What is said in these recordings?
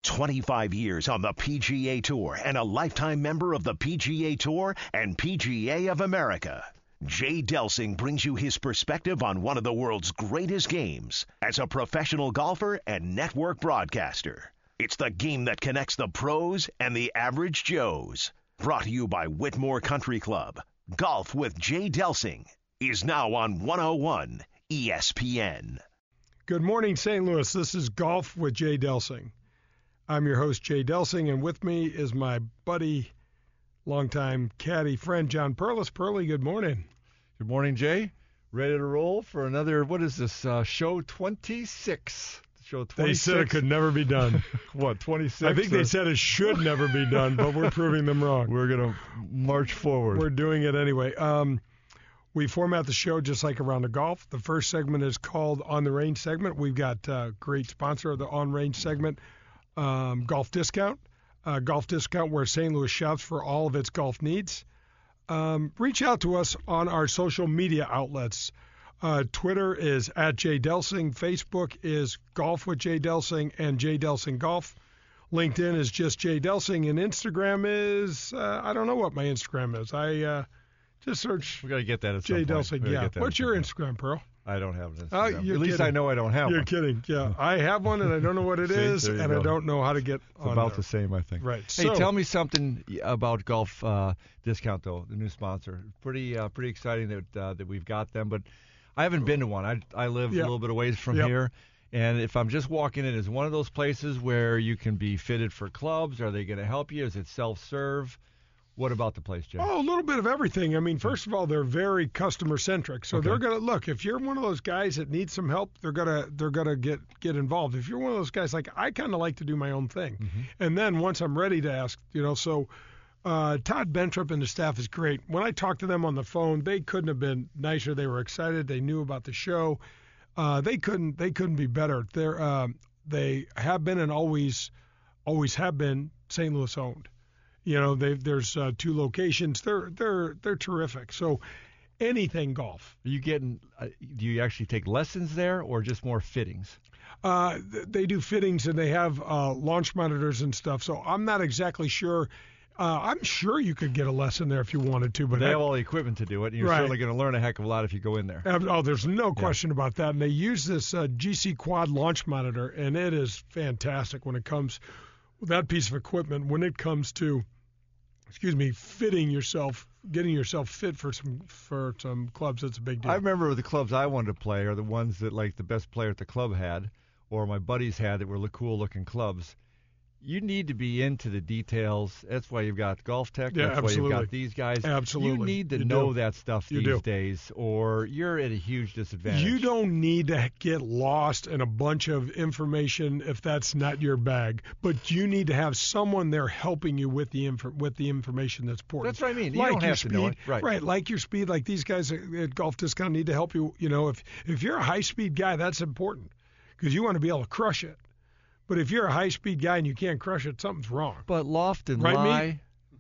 25 years on the PGA Tour and a lifetime member of the PGA Tour and PGA of America. Jay Delsing brings you his perspective on one of the world's greatest games as a professional golfer and network broadcaster. It's the game that connects the pros and the average Joes. Brought to you by Whitmore Country Club. Golf with Jay Delsing is now on 101 ESPN. Good morning, St. Louis. This is Golf with Jay Delsing. I'm your host, Jay Delsing, and with me is my buddy, longtime caddy friend, John Perlis. Perley, good morning. Good morning, Jay. Ready to roll for another, what is this, show 26? Show 26? They said it could never be done. What, 26? I think they said it should never be done, but we're proving them wrong. We're going to march forward. We're doing it anyway. We format the show just like around the golf. The first segment is called On the Range segment. We've got a great sponsor of the On Range segment, Golf Discount. Golf Discount, where St. Louis shops for all of its golf needs. Reach out to us on our social media outlets. Twitter is @JDelsing. Facebook is Golf with Jay Delsing and Jay Delsing Golf. LinkedIn is just Jay Delsing. And Instagram is, I don't know what my Instagram is. I just search we got to get that at Jay some Delsing. point. Yeah. What's your Instagram, Pearl? I don't have an Oh, Instagram. you're At least kidding. I know I don't have You're one. kidding. Yeah. I have one, and I don't know what it See, is, there you and go. I don't know how to get It's on about there. the same, I think. Right. Hey, So, tell me something about Golf Discount, though, the new sponsor. Pretty exciting that we've got them, but I haven't been to one. I live a little bit of ways from here, and if I'm just walking in, is one of those places where you can be fitted for clubs? Are they going to help you? Is it self-serve? What about the place, Jay? Oh, a little bit of everything. I mean, first of all, they're very customer centric. So Okay. they're gonna look. If you're one of those guys that needs some help, they're gonna get involved. If you're one of those guys like I kind of like to do my own thing, and then once I'm ready to ask, so Todd Bentrop and the staff is great. When I talked to them on the phone, they couldn't have been nicer. They were excited. They knew about the show. They couldn't be better. They have been and always have been St. Louis owned. There's 2 locations. They're terrific. So anything golf. Are you getting? Do you actually take lessons there, or just more fittings? They do fittings and they have launch monitors and stuff. So I'm not exactly sure. I'm sure you could get a lesson there if you wanted to, but They have all the equipment to do it, and you're Right. certainly going to learn a heck of a lot if you go in there. Oh, there's no question about that. And they use this GC Quad launch monitor, and it is fantastic when it comes with that piece of equipment. When it comes to fitting yourself, getting yourself fit for some clubs, that's a big deal. I remember the clubs I wanted to play are the ones that like the best player at the club had, or my buddies had that were cool looking clubs. You need to be into the details. That's why you've got Golf Tech. Yeah, That's absolutely. why you've got these guys. Absolutely. You need to You know do. that stuff You these do. days, or you're at a huge disadvantage. You don't need to get lost in a bunch of information if that's not your bag, but you need to have someone there helping you with the information that's important. That's what I mean. You like don't your have speed, to know it. Right. Like your speed, like these guys at Golf Discount need to help you. If you're a high-speed guy, that's important because you want to be able to crush it. But if you're a high-speed guy and you can't crush it, something's wrong. But Loft and Right, Lie.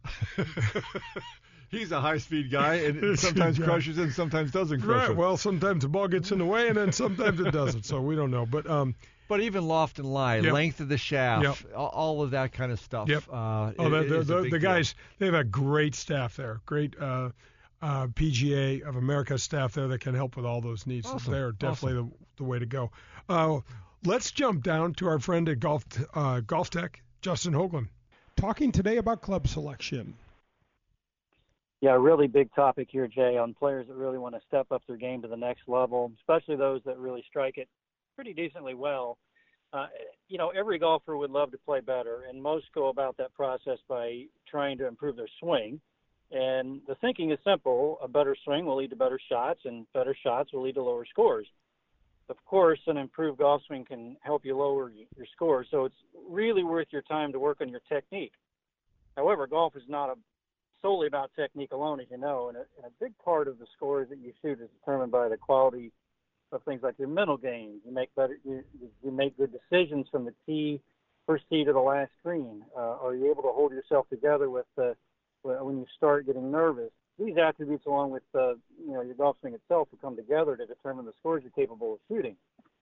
He's a high-speed guy, and sometimes crushes it and sometimes doesn't crush Right. it. Well, sometimes the ball gets in the way, and then sometimes it doesn't. So we don't know. But even Loft and Lie, Yep. length of the shaft, Yep. all of that kind of stuff. Yep. The guys, they have a great staff there. Great PGA of America staff there that can help with all those needs. Awesome. They're definitely the way to go. Let's jump down to our friend at Golf Tech, Justin Hoagland, talking today about club selection. Yeah, a really big topic here, Jay, on players that really want to step up their game to the next level, especially those that really strike it pretty decently well. Every golfer would love to play better, and most go about that process by trying to improve their swing. And the thinking is simple. A better swing will lead to better shots, and better shots will lead to lower scores. Of course, an improved golf swing can help you lower your score, so it's really worth your time to work on your technique. However, golf is not solely about technique alone, as you know, and a big part of the scores that you shoot is determined by the quality of things like your mental game. You make good decisions from the first tee to the last green. Are you able to hold yourself together when you start getting nervous? These attributes, along with your golf swing itself, will come together to determine the scores you're capable of shooting.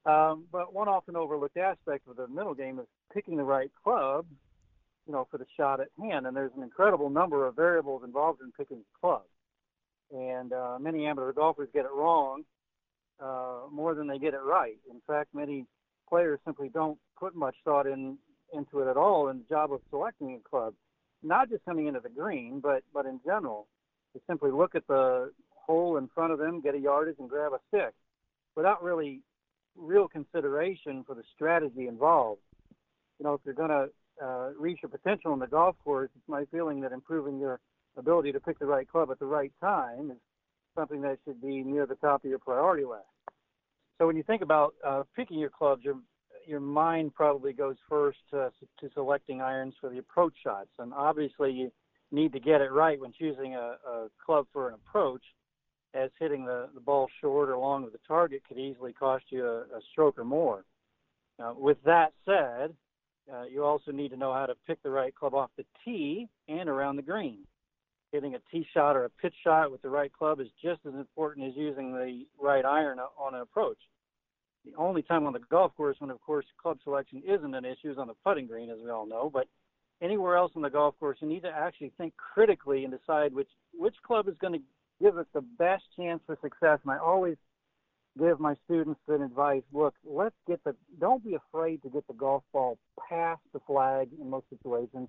But one often overlooked aspect of the mental game is picking the right club, for the shot at hand. And there's an incredible number of variables involved in picking clubs. And many amateur golfers get it wrong more than they get it right. In fact, many players simply don't put much thought into it at all in the job of selecting a club, not just coming into the green, but in general. They simply look at the hole in front of them, get a yardage, and grab a stick without real consideration for the strategy involved. If you're going to reach your potential in the golf course, it's my feeling that improving your ability to pick the right club at the right time is something that should be near the top of your priority list. So when you think about picking your clubs, your mind probably goes first to selecting irons for the approach shots. And obviously you need to get it right when choosing a club for an approach, as hitting the ball short or long of the target could easily cost you a stroke or more. With that said, you also need to know how to pick the right club off the tee and around the green. Hitting a tee shot or a pitch shot with the right club is just as important as using the right iron on an approach. The only time on the golf course when, of course, club selection isn't an issue is on the putting green, as we all know. But anywhere else on the golf course, you need to actually think critically and decide which club is going to give us the best chance for success. And I always give my students an advice: look, don't be afraid to get the golf ball past the flag in most situations,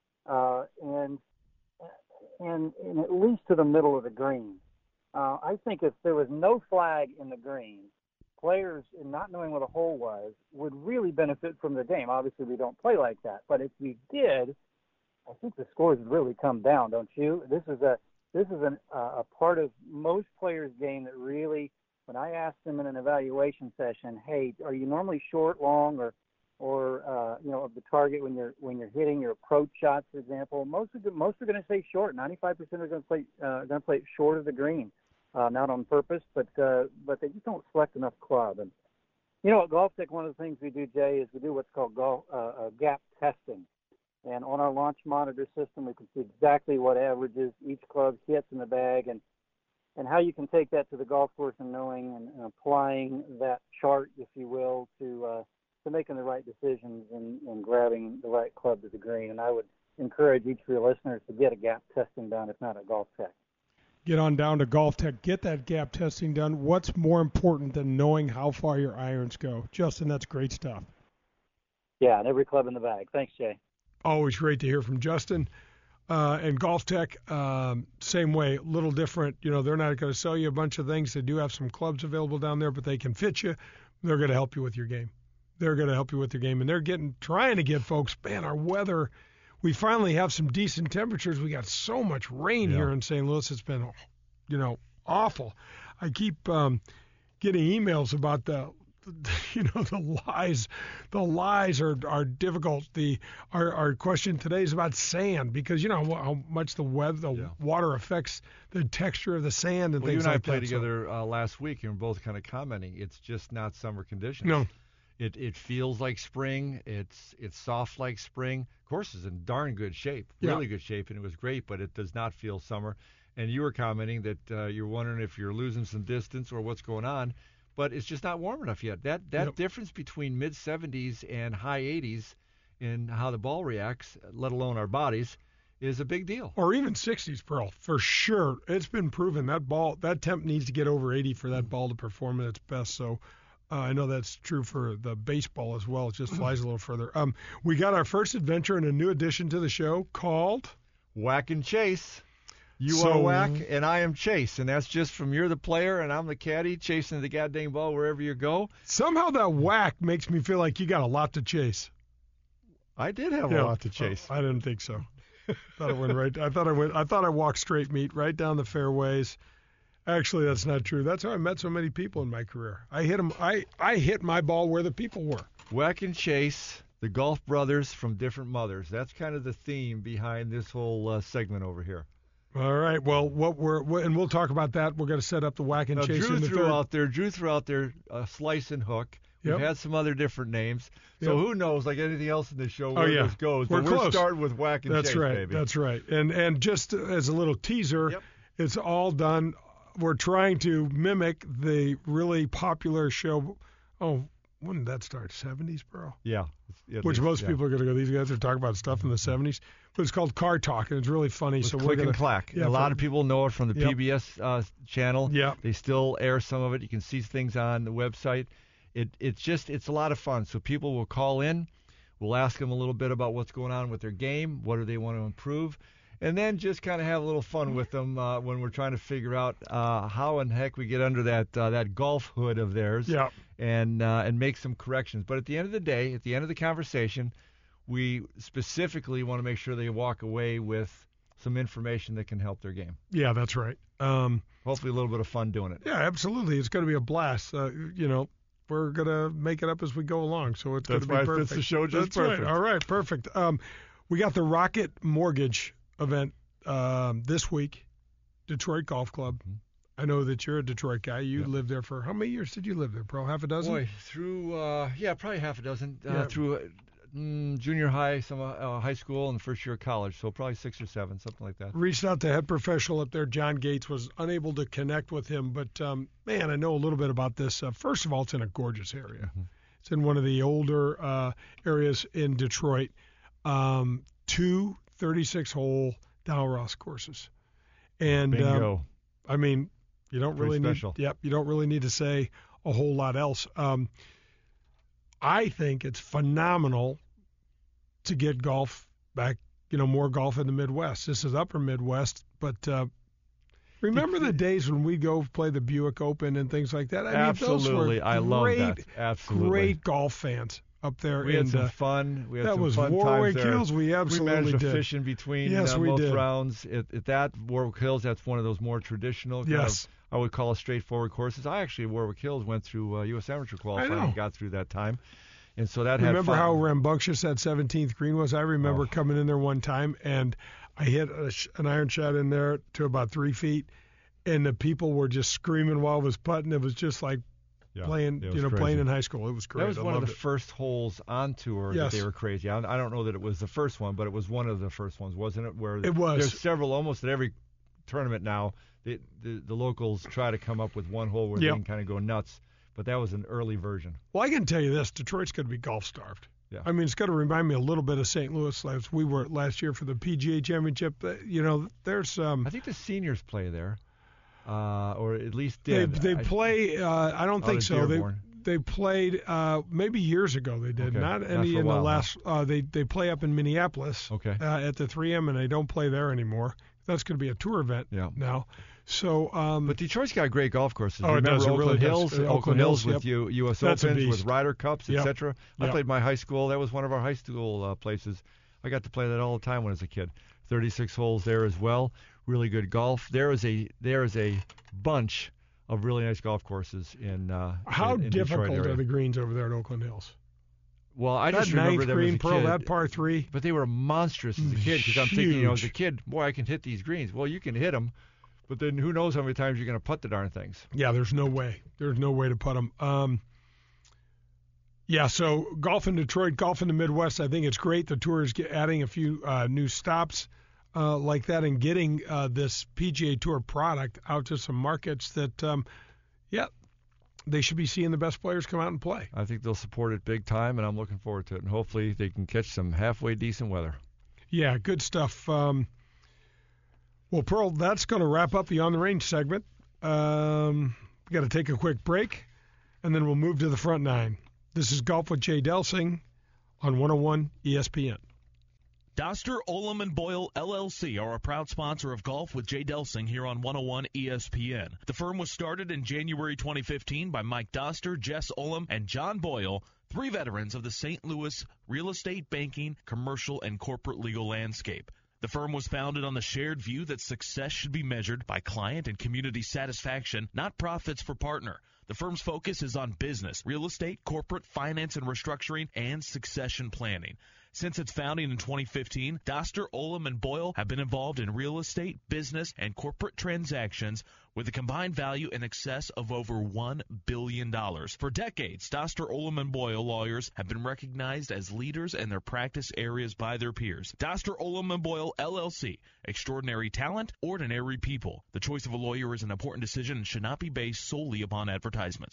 and at least to the middle of the green. I think if there was no flag in the green, players, in not knowing what a hole was, would really benefit from the game. Obviously, we don't play like that, but if we did, I think the scores would really come down, don't you? This is a part of most players' game that really, when I ask them in an evaluation session, hey, are you normally short, long, or of the target when you're hitting your approach shots, for example? Most are going to say short. 95% are going to play short of the green, not on purpose, but they just don't select enough club. And at Golf Tech, one of the things we do, Jay, is we do what's called gap testing. And on our launch monitor system, we can see exactly what averages each club hits in the bag, and how you can take that to the golf course and knowing and applying that chart, if you will, to making the right decisions and grabbing the right club to the green. And I would encourage each of your listeners to get a gap testing done, if not at Golf Tech. Get on down to Golf Tech. Get that gap testing done. What's more important than knowing how far your irons go? Justin, that's great stuff. Yeah, and every club in the bag. Thanks, Jay. Always great to hear from Justin. And Golf Tech, same way, a little different. They're not going to sell you a bunch of things. They do have some clubs available down there, but they can fit you. They're going to help you with your game. And they're trying to get folks, man, our weather, we finally have some decent temperatures. We got so much rain here in St. Louis. It's been, awful. I keep getting emails about the lies are difficult. Our question today is about sand, because how much the water affects the texture of the sand and things like that. You and I played together last week, and we're both kind of commenting. It's just not summer conditions. No. It feels like spring. It's soft like spring. Course is in darn good shape, really good shape, and it was great, but it does not feel summer. And you were commenting that you're wondering if you're losing some distance or what's going on, but it's just not warm enough yet. That difference between mid-70s and high 80s in how the ball reacts, let alone our bodies, is a big deal. Or even 60s, Pearl, for sure. It's been proven that temp needs to get over 80 for that ball to perform at its best. So I know that's true for the baseball as well. It just flies a little further. We got our first adventure in a new addition to the show called Whack and Chase. You are Whack, and I am Chase, and that's just from you're the player, and I'm the caddy, chasing the goddamn ball wherever you go. Somehow that whack makes me feel like you got a lot to chase. I did have a lot to chase. I didn't think so. Thought it went right. I thought I walked straight meat right down the fairways. Actually, that's not true. That's how I met so many people in my career. I hit my ball where the people were. Whack and Chase, the golf brothers from different mothers. That's kind of the theme behind this whole segment over here. All right. Well, and we'll talk about that. We're going to set up the Whack and Chase in the third. Drew threw out there Slice and Hook. We've had some other different names. So who knows, like anything else in this show, where this goes. But we're starting with Whack and Chase, baby. That's right. And just as a little teaser, it's all done. We're trying to mimic the really popular show. Oh, when did that start? 70s, bro? Yeah. Which most people are going to go, these guys are talking about stuff in the 70s. But it's called Car Talk, and it's really funny. So Click and Clack. Yeah, a lot of people know it from the PBS channel. Yeah. They still air some of it. You can see things on the website. It's a lot of fun. So people will call in. We'll ask them a little bit about what's going on with their game, what do they want to improve, and then just kind of have a little fun with them when we're trying to figure out how in heck we get under that golf hood of theirs and make some corrections. But at the end of the day, at the end of the conversation, we specifically want to make sure they walk away with some information that can help their game. Yeah, that's right. Hopefully a little bit of fun doing it. Yeah, absolutely. It's going to be a blast. We're going to make it up as we go along, so it's going to be perfect. That's why the show just That's perfect. Right. All right, perfect. We got the Rocket Mortgage event this week, Detroit Golf Club. Mm-hmm. I know that you're a Detroit guy. You lived there for, how many years did you live there, bro? Half a dozen? Boy, through, probably half a dozen. Through junior high, some high school, and the first year of college, so probably 6 or 7, something like that. Reached out to head professional up there, John Gates, was unable to connect with him, but, man, I know a little bit about this. First of all, it's in a gorgeous area. Mm-hmm. It's in one of the older areas in Detroit. 2 36-hole Donald Ross courses. And, bingo. I mean, you don't really you don't really need to say a whole lot else. I think it's phenomenal to get golf back, more golf in the Midwest. This is upper Midwest, but remember the days when we go play the Buick Open and things like that? Absolutely. I love that. Absolutely. Great golf fans up there. We had some fun. We had that some was fun Warwick times there. Hills. We absolutely managed to did. fish in between both rounds. At that, Warwick Hills, that's one of those more traditional kind of, I would call it straightforward courses. I actually, Warwick Hills, went through U.S. Amateur qualifying and got through that time. And so that remember had fun. How rambunctious that 17th green was? I remember coming in there one time, and I hit an iron shot in there to about 3 feet, and the people were just screaming while I was putting. It was just like playing in high school. It was great. That was one of the first holes on tour that they were crazy. I don't know that it was the first one, but it was one of the first ones, wasn't it? Where it was. There's several almost at every tournament now. The locals try to come up with one hole where they can kind of go nuts. But that was an early version. Well, I can tell you this: Detroit's going to be golf starved. Yeah. I mean, it's going to remind me a little bit of St. Louis. As we were last year for the PGA Championship. There's. I think the seniors play there, or at least did. They play. I don't think so. They played maybe years ago. They did not any in the last. They play up in Minneapolis. At the 3M, and they don't play there anymore. That's going to be a tour event now. So, but Detroit's got great golf courses. Remember Oakland Hills? Oakland Hills with U.S. That's Opens, with Ryder Cups, etc. I Yep. played my high school. That was one of our high school places. I got to play that all the time when I was a kid. 36 holes there as well. Really good golf. There is a bunch of really nice golf courses in how in difficult Detroit area. are the greens over there at Oakland Hills? Well, I that just remember ninth them green as a pearl, kid. that par 3. But they were monstrous as a kid because I'm thinking, as a kid, boy, I can hit these greens. Well, you can hit them, but then who knows how many times you're going to putt the darn things. Yeah, there's no way. There's no way to putt them. So golf in Detroit, golf in the Midwest, I think it's great. The tour is adding a few new stops like that and getting this PGA Tour product out to some markets that, they should be seeing the best players come out and play. I think they'll support it big time, and I'm looking forward to it. And hopefully they can catch some halfway decent weather. Yeah, good stuff. Well, Pearl, that's going to wrap up the On the Range segment. We got to take a quick break, and then we'll move to the front nine. This is Golf with Jay Delsing on 101 ESPN. Doster, Ullom & Boyle, LLC are a proud sponsor of Golf with Jay Delsing here on 101 ESPN. The firm was started in January 2015 by Mike Doster, Jess Ullom, and John Boyle, 3 veterans of the St. Louis real estate, banking, commercial, and corporate legal landscape. The firm was founded on the shared view that success should be measured by client and community satisfaction, not profits for partner. The firm's focus is on business, real estate, corporate, finance and restructuring, and succession planning. Since its founding in 2015, Doster, Ullom & Boyle have been involved in real estate, business, and corporate transactions with a combined value in excess of over $1 billion. For decades, Doster, Ullom & Boyle lawyers have been recognized as leaders in their practice areas by their peers. Doster, Ullom & Boyle, LLC. Extraordinary talent, ordinary people. The choice of a lawyer is an important decision and should not be based solely upon advertisements.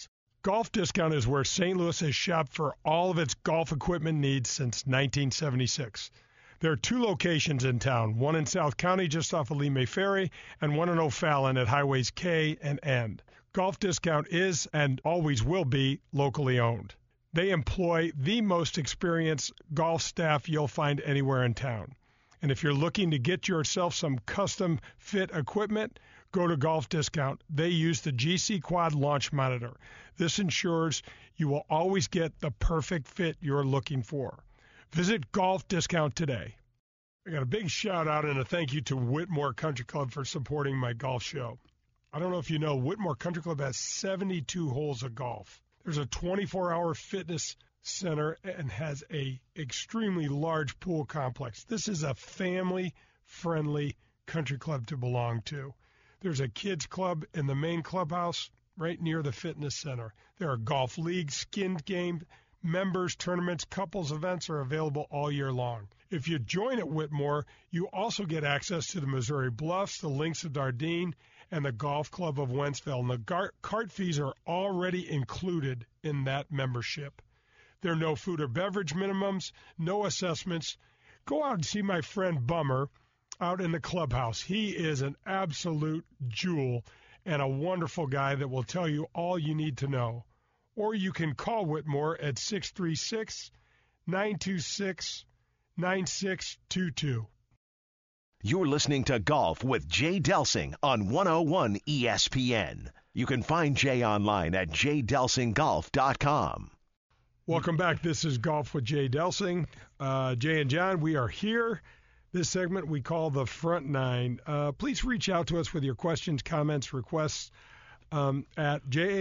Golf Discount is where St. Louis has shopped for all of its golf equipment needs since 1976. There are 2 locations in town, one in South County just off of Lee May Ferry, and one in O'Fallon at Highways K and N. Golf Discount is and always will be locally owned. They employ the most experienced golf staff you'll find anywhere in town. And if you're looking to get yourself some custom fit equipment, go to Golf Discount. They use the GC Quad launch monitor. This ensures you will always get the perfect fit you're looking for. Visit Golf Discount today. I got a big shout out and a thank you to Whitmore Country Club for supporting my golf show. I don't know if you know, Whitmore Country Club has 72 holes of golf. There's a 24-hour fitness center and has a extremely large pool complex. This is a family-friendly country club to belong to. There's a kids club in the main clubhouse right near the fitness center. There are golf leagues, skin games, members, tournaments, couples events are available all year long. If you join at Whitmore, you also get access to the Missouri Bluffs, the Links of Dardenne, and the Golf Club of Wentzville. And the cart fees are already included in that membership. There are no food or beverage minimums, no assessments. Go out and see my friend Bummer out in the clubhouse. He is an absolute jewel and a wonderful guy that will tell you all you need to know. Or you can call Whitmore at 636-926-9622. You're listening to Golf with Jay Delsing on 101 ESPN. You can find Jay online at jdelsinggolf.com. Welcome back. This is Golf with Jay Delsing. Jay and John, we are here. This segment we call the Front Nine. Please reach out to us with your questions, comments, requests at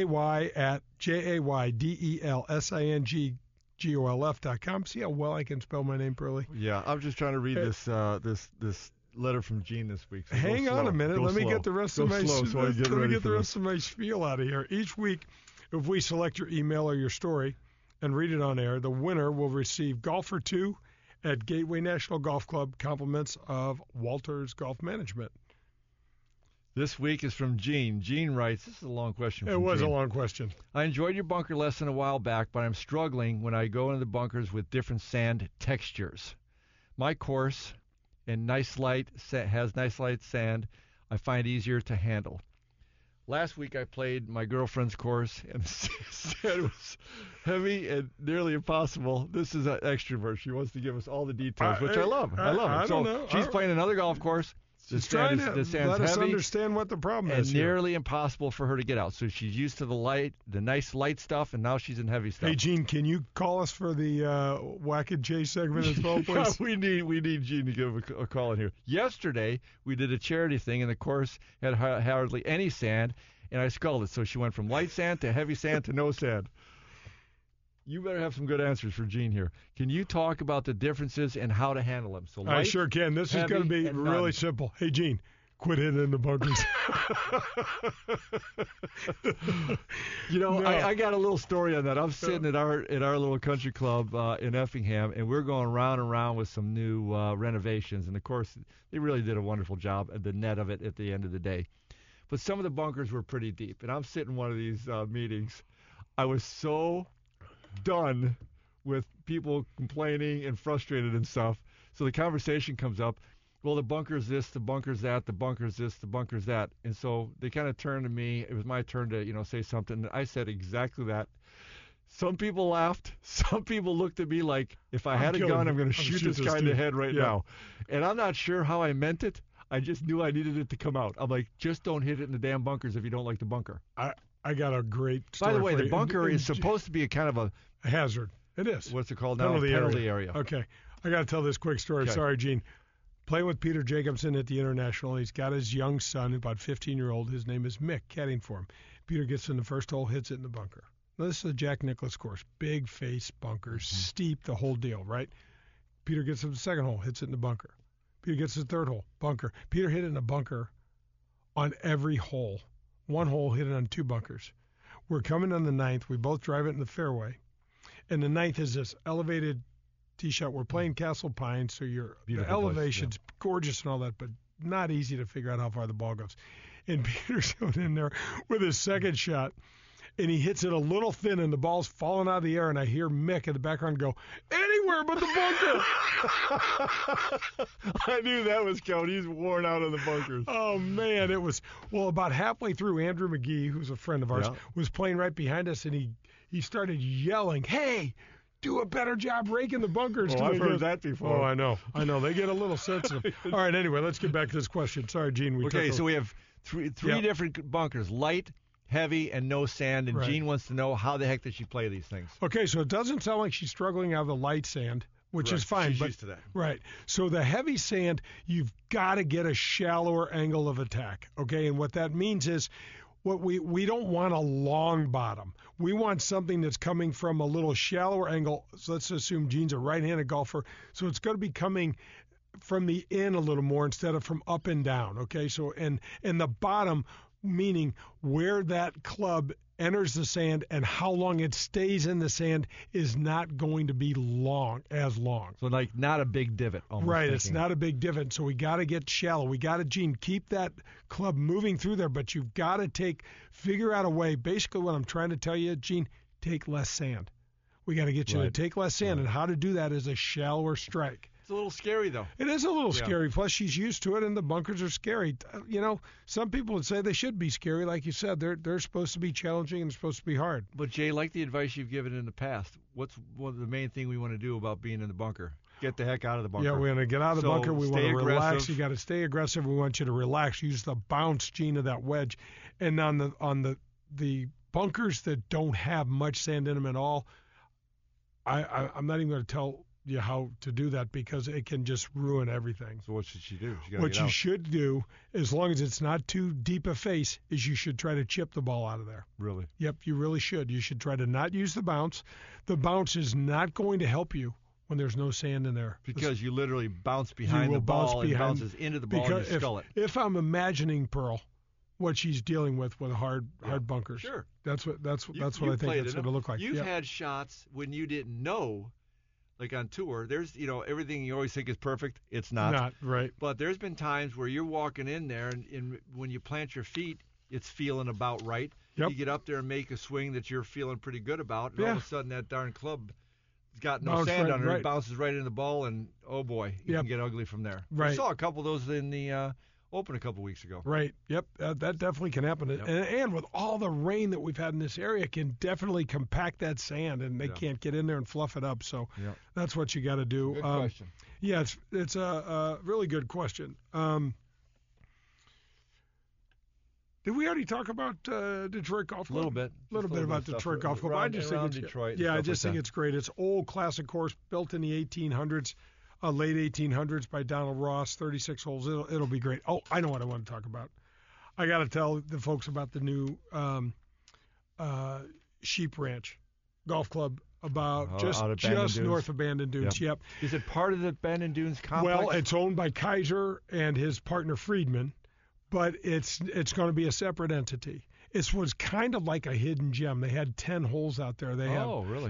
jaydelsinggolf.com. See how well I can spell my name, Pearly? Yeah, I'm just trying to read this letter from Gene this week. So hang on a minute. Let me get the rest of my my spiel out of here. Each week, if we select your email or your story and read it on air, the winner will receive Golfer 2 at Gateway National Golf Club, compliments of Walters Golf Management. This week is from Gene. Gene writes, this is a long question from It was Gene. a long question. I enjoyed your bunker lesson a while back, but I'm struggling when I go into the bunkers with different sand textures. My course has nice light sand I find easier to handle. Last week I played my girlfriend's course, and the sand was heavy and nearly impossible. This is an extrovert. She wants to give us all the details, which I love. I love it. So she's playing another golf course. The sand's let us heavy understand what the problem is. And nearly impossible for her to get out. So she's used to the nice light stuff, and now she's in heavy stuff. Hey, Gene, can you call us for the Whack and Jay segment as well, please? we need Gene to give a call in here. Yesterday, we did a charity thing, and the course had hardly any sand, and I sculled it. So she went from light sand to heavy sand to no sand. You better have some good answers for Gene here. Can you talk about the differences and how to handle them? So light, I sure can. This is going to be really simple. Hey, Gene, quit hitting in the bunkers. No. I got a little story on that. I'm sitting at our little country club in Effingham, and we're going round and round with some new renovations. And, of course, they really did a wonderful job at the net of it at the end of the day. But some of the bunkers were pretty deep. And I'm sitting in one of these meetings. I was so done with people complaining and frustrated and stuff. So the conversation comes up, well, the bunker's this, the bunker's that, the bunker's this, the bunker's that. And so they kind of turned to me. It was my turn to, say something. And I said exactly that. Some people laughed. Some people looked at me like, if I had a gun, I'm going to shoot this guy in the head right now. And I'm not sure how I meant it. I just knew I needed it to come out. I'm like, just don't hit it in the damn bunkers if you don't like the bunker. I got a great story. By the way, the bunker is supposed to be a kind of a hazard. It is. What's it called now? Penalty area. Okay. I got to tell this quick story. Okay. Sorry, Gene. Playing with Peter Jacobson at the International. He's got his young son, about 15-year-old. His name is Mick, caddying for him. Peter gets in the first hole, hits it in the bunker. Now, this is a Jack Nicklaus course. Big face bunkers, steep, the whole deal, right? Peter gets to the second hole, hits it in the bunker. Peter gets to the third hole, bunker. Peter hit it in a bunker on every hole. One hole hit it on 2 bunkers. We're coming on the 9th. We both drive it in the fairway. And the 9th is this elevated tee shot. We're playing Castle Pines, so the elevation's gorgeous and all that, but not easy to figure out how far the ball goes. And Peter's going in there with his second shot, and he hits it a little thin, and the ball's falling out of the air, and I hear Mick in the background go, anywhere but the bunker. I knew that was coming. He's worn out of the bunkers. Oh, man, it was, well, about halfway through, Andrew McGee, who's a friend of ours, was playing right behind us, and he started yelling, hey, do a better job raking the bunkers. Oh, I've heard that before. Oh, I know. They get a little sensitive. All right, anyway, let's get back to this question. Sorry, Gene. So we have three different bunkers, light, heavy, and no sand, and Gene wants to know how the heck did she play these things? Okay, so it doesn't sound like she's struggling out of the light sand, which is fine. She's used to that. Right. So the heavy sand, you've got to get a shallower angle of attack, okay? And what that means is we don't want a long bottom. We want something that's coming from a little shallower angle. So let's assume Gene's a right-handed golfer, so it's going to be coming from the in a little more instead of from up and down, okay? So and the bottom, meaning where that club enters the sand and how long it stays in the sand, is not going to be as long. So like not a big divot. Right, it's not a big divot. So we got to get shallow. We got to, Gene, keep that club moving through there, but you've got to figure out a way. Basically what I'm trying to tell you, Gene, take less sand. We got to get you to take less sand, and how to do that is a shallower strike. It's a little scary, though. It is a little scary. Plus, she's used to it, and the bunkers are scary. Some people would say they should be scary. Like you said, they're supposed to be challenging and supposed to be hard. But, Jay, like the advice you've given in the past, what's the main thing we want to do about being in the bunker? Get the heck out of the bunker. Yeah, we want to get out of the bunker. We want to relax. You got to stay aggressive. We want you to relax. Use the bounce, Gene, of that wedge. And on the bunkers that don't have much sand in them at all, I'm not even going to tell you how to do that because it can just ruin everything. So what should she do? What you should do, as long as it's not too deep a face, is you should try to chip the ball out of there. Really? Yep, you really should. You should try to not use the bounce. The bounce is not going to help you when there's no sand in there. Because you literally bounce behind the ball and bounces into the ball and you skull it. If I'm imagining Pearl, what she's dealing with hard bunkers. Sure. That's what I think it's going to look like. You've had shots when you didn't know. Like on tour, there's, everything you always think is perfect. It's not. Not, right. But there's been times where you're walking in there, and when you plant your feet, it's feeling about right. Yep. You get up there and make a swing that you're feeling pretty good about, and all of a sudden that darn club has got no sand on it. It bounces right into the ball, and oh boy, it can get ugly from there. Right. We saw a couple of those in the Open a couple weeks ago. Right. Yep. That definitely can happen. Yep. And with all the rain that we've had in this area, can definitely compact that sand, and they can't get in there and fluff it up. So that's what you got to do. Good question. Yeah, it's a really good question. Did we already talk about Detroit Golf Club? A little bit. A little bit about Detroit Golf Club. I just think it's Detroit. Yeah, I just think it's great. It's old classic course built in the 1800s. Late 1800s by Donald Ross, 36 holes. It'll be great. Oh, I know what I want to talk about. I got to tell the folks about the new Sheep Ranch Golf Club about just north of Bandon Dunes. Yep. Is it part of the Bandon Dunes complex? Well, it's owned by Kaiser and his partner Friedman, but it's going to be a separate entity. It was kind of like a hidden gem. They had 10 holes out there. Really?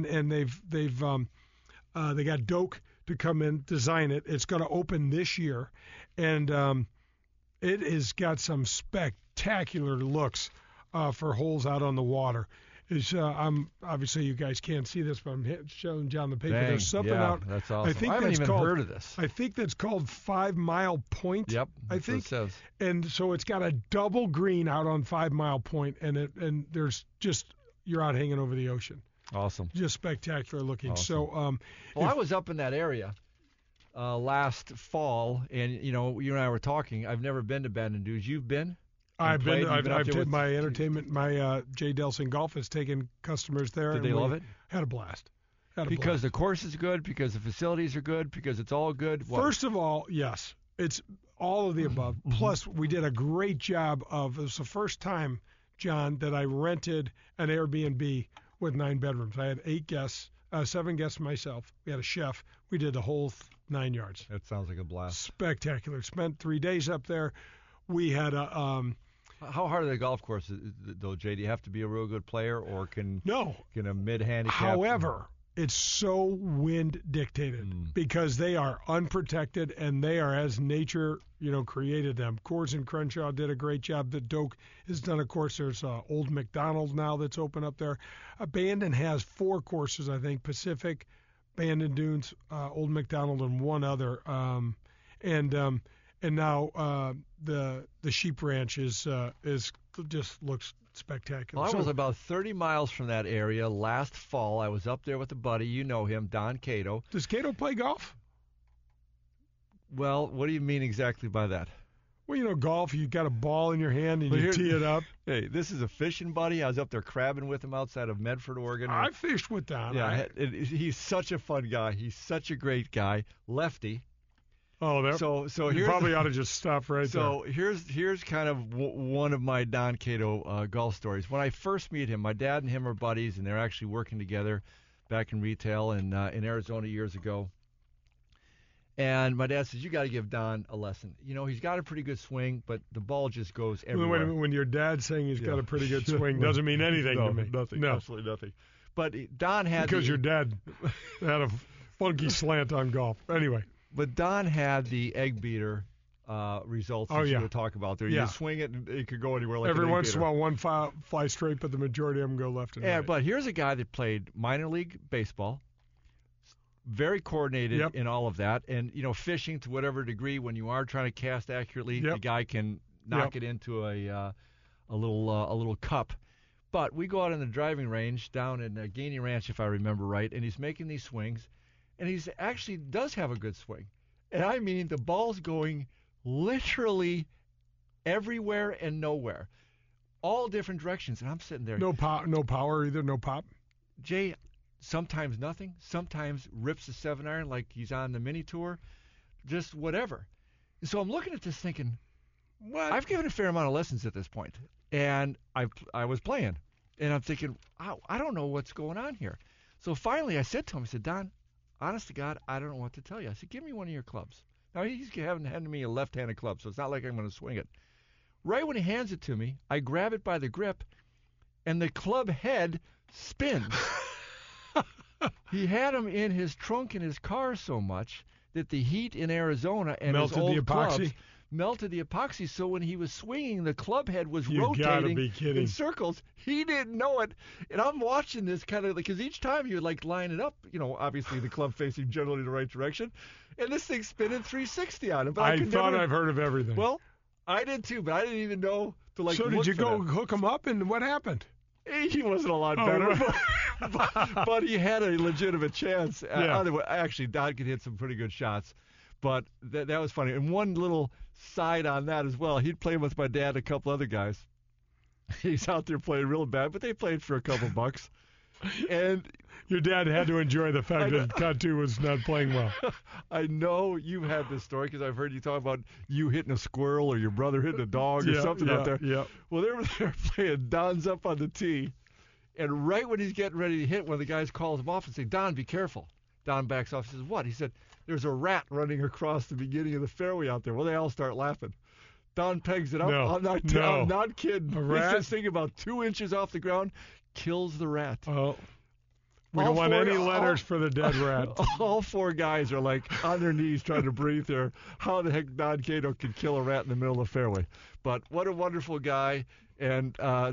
They got Doak to come in, design it. It's going to open this year, and it has got some spectacular looks for holes out on the water. I'm obviously you guys can't see this, but I'm showing John the paper. There's something out. That's awesome. I haven't even heard of this. I think that's called 5 Mile Point. Yep. I think it says. And so it's got a double green out on 5 Mile Point, and there's just you're out hanging over the ocean. Awesome. Just spectacular looking. Awesome. So, I was up in that area last fall, and you and I were talking. I've never been to Bandon Dunes. You've been? I've been. I've did my entertainment. My Jay Delsing Golf has taken customers there. Did they love it? Had a blast. Because the course is good. Because the facilities are good. Because it's all good. What? First of all, yes, it's all of the above. Plus, we did a great job of. It was the first time, John, that I rented an Airbnb with 9 bedrooms. I had 8 guests, 7 guests myself. We had a chef. We did the whole 9 yards. That sounds like a blast. Spectacular. Spent 3 days up there. We had a. How hard are the golf courses, though, Jay? Do you have to be a real good player, or can a mid-handicap? However, it's so wind dictated because they are unprotected and they are as nature, created them. Coors and Crenshaw did a great job. The Doak has done a course. There's Old McDonald now that's open up there. Bandon has 4 courses, I think: Pacific, Bandon Dunes, Old McDonald, and one other. And now the Sheep Ranch is just looks spectacular. Well, I was about 30 miles from that area last fall. I was up there with a buddy. You know him, Don Cato. Does Cato play golf? Well, what do you mean exactly by that? Well, golf, you got a ball in your hand and you tee it up. Hey, this is a fishing buddy. I was up there crabbing with him outside of Medford, Oregon. I fished with Don. Yeah, he's such a fun guy. He's such a great guy. Lefty. Oh, so you probably ought to just stop right there. So here's kind of one of my Don Cato golf stories. When I first meet him, my dad and him are buddies, and they're actually working together back in retail in Arizona years ago. And my dad says, you got to give Don a lesson. He's got a pretty good swing, but the ball just goes everywhere. Wait a minute, when your dad's saying he's got a pretty good swing, doesn't mean anything to me. Nothing, no, absolutely nothing. But Don had because your dad had a funky slant on golf. Anyway. But Don had the egg beater results that you were talking about there. You swing it, and it could go anywhere like every an egg once beater. in a while, one fly straight, but the majority of them go left and right. But here's a guy that played minor league baseball, very coordinated in all of that, and fishing to whatever degree. When you are trying to cast accurately, the guy can knock it into a little cup. But we go out on the driving range down in Gainey Ranch, if I remember right, and he's making these swings. And he's actually does have a good swing. And I mean, the ball's going literally everywhere and nowhere. All different directions. And I'm sitting there. No power either, no pop? Jay, sometimes nothing. Sometimes rips a 7-iron like he's on the mini tour. Just whatever. And so I'm looking at this thinking, what? I've given a fair amount of lessons at this point. And I was playing. And I'm thinking, I don't know what's going on here. So finally I said to him, I said, Don, honest to God, I don't know what to tell you. I said, give me one of your clubs. Now, he's handed me a left-handed club, so it's not like I'm going to swing it. Right when he hands it to me, I grab it by the grip, and the club head spins. He had them in his trunk in his car so much that the heat in Arizona and melted his old the epoxy. Clubs melted the epoxy, so when he was swinging, the club head was You gotta rotating be kidding. in circles. He didn't know it, and I'm watching this kind of because each time he would line it up, obviously the club facing generally the right direction, and this thing's spinning 360 on him. But I thought I've heard of everything. Well, I did too, but I didn't even know to So did you go hook him up, and what happened? He wasn't a lot better, right. but he had a legitimate chance. Actually, Don could hit some pretty good shots. But that was funny. And one little side on that as well, he'd play with my dad and a couple other guys. He's out there playing real bad, but they played for a couple bucks. And your dad had to enjoy the fact that Cantu was not playing well. I know you had this story because I've heard you talk about you hitting a squirrel or your brother hitting a dog or something out there. Yeah. Well, they were there playing. Don's up on the tee, and right when he's getting ready to hit, one of the guys calls him off and says, Don, be careful. Don backs off. He says, what? He said, there's a rat running across the beginning of the fairway out there. Well, they all start laughing. Don pegs it up. No, I'm not kidding. A rat? He's just thinking about 2 inches off the ground, kills the rat. Oh. We don't want any letters for the dead rat. All 4 guys are like on their knees trying to breathe there. How the heck Don Cato could kill a rat in the middle of the fairway? But what a wonderful guy. And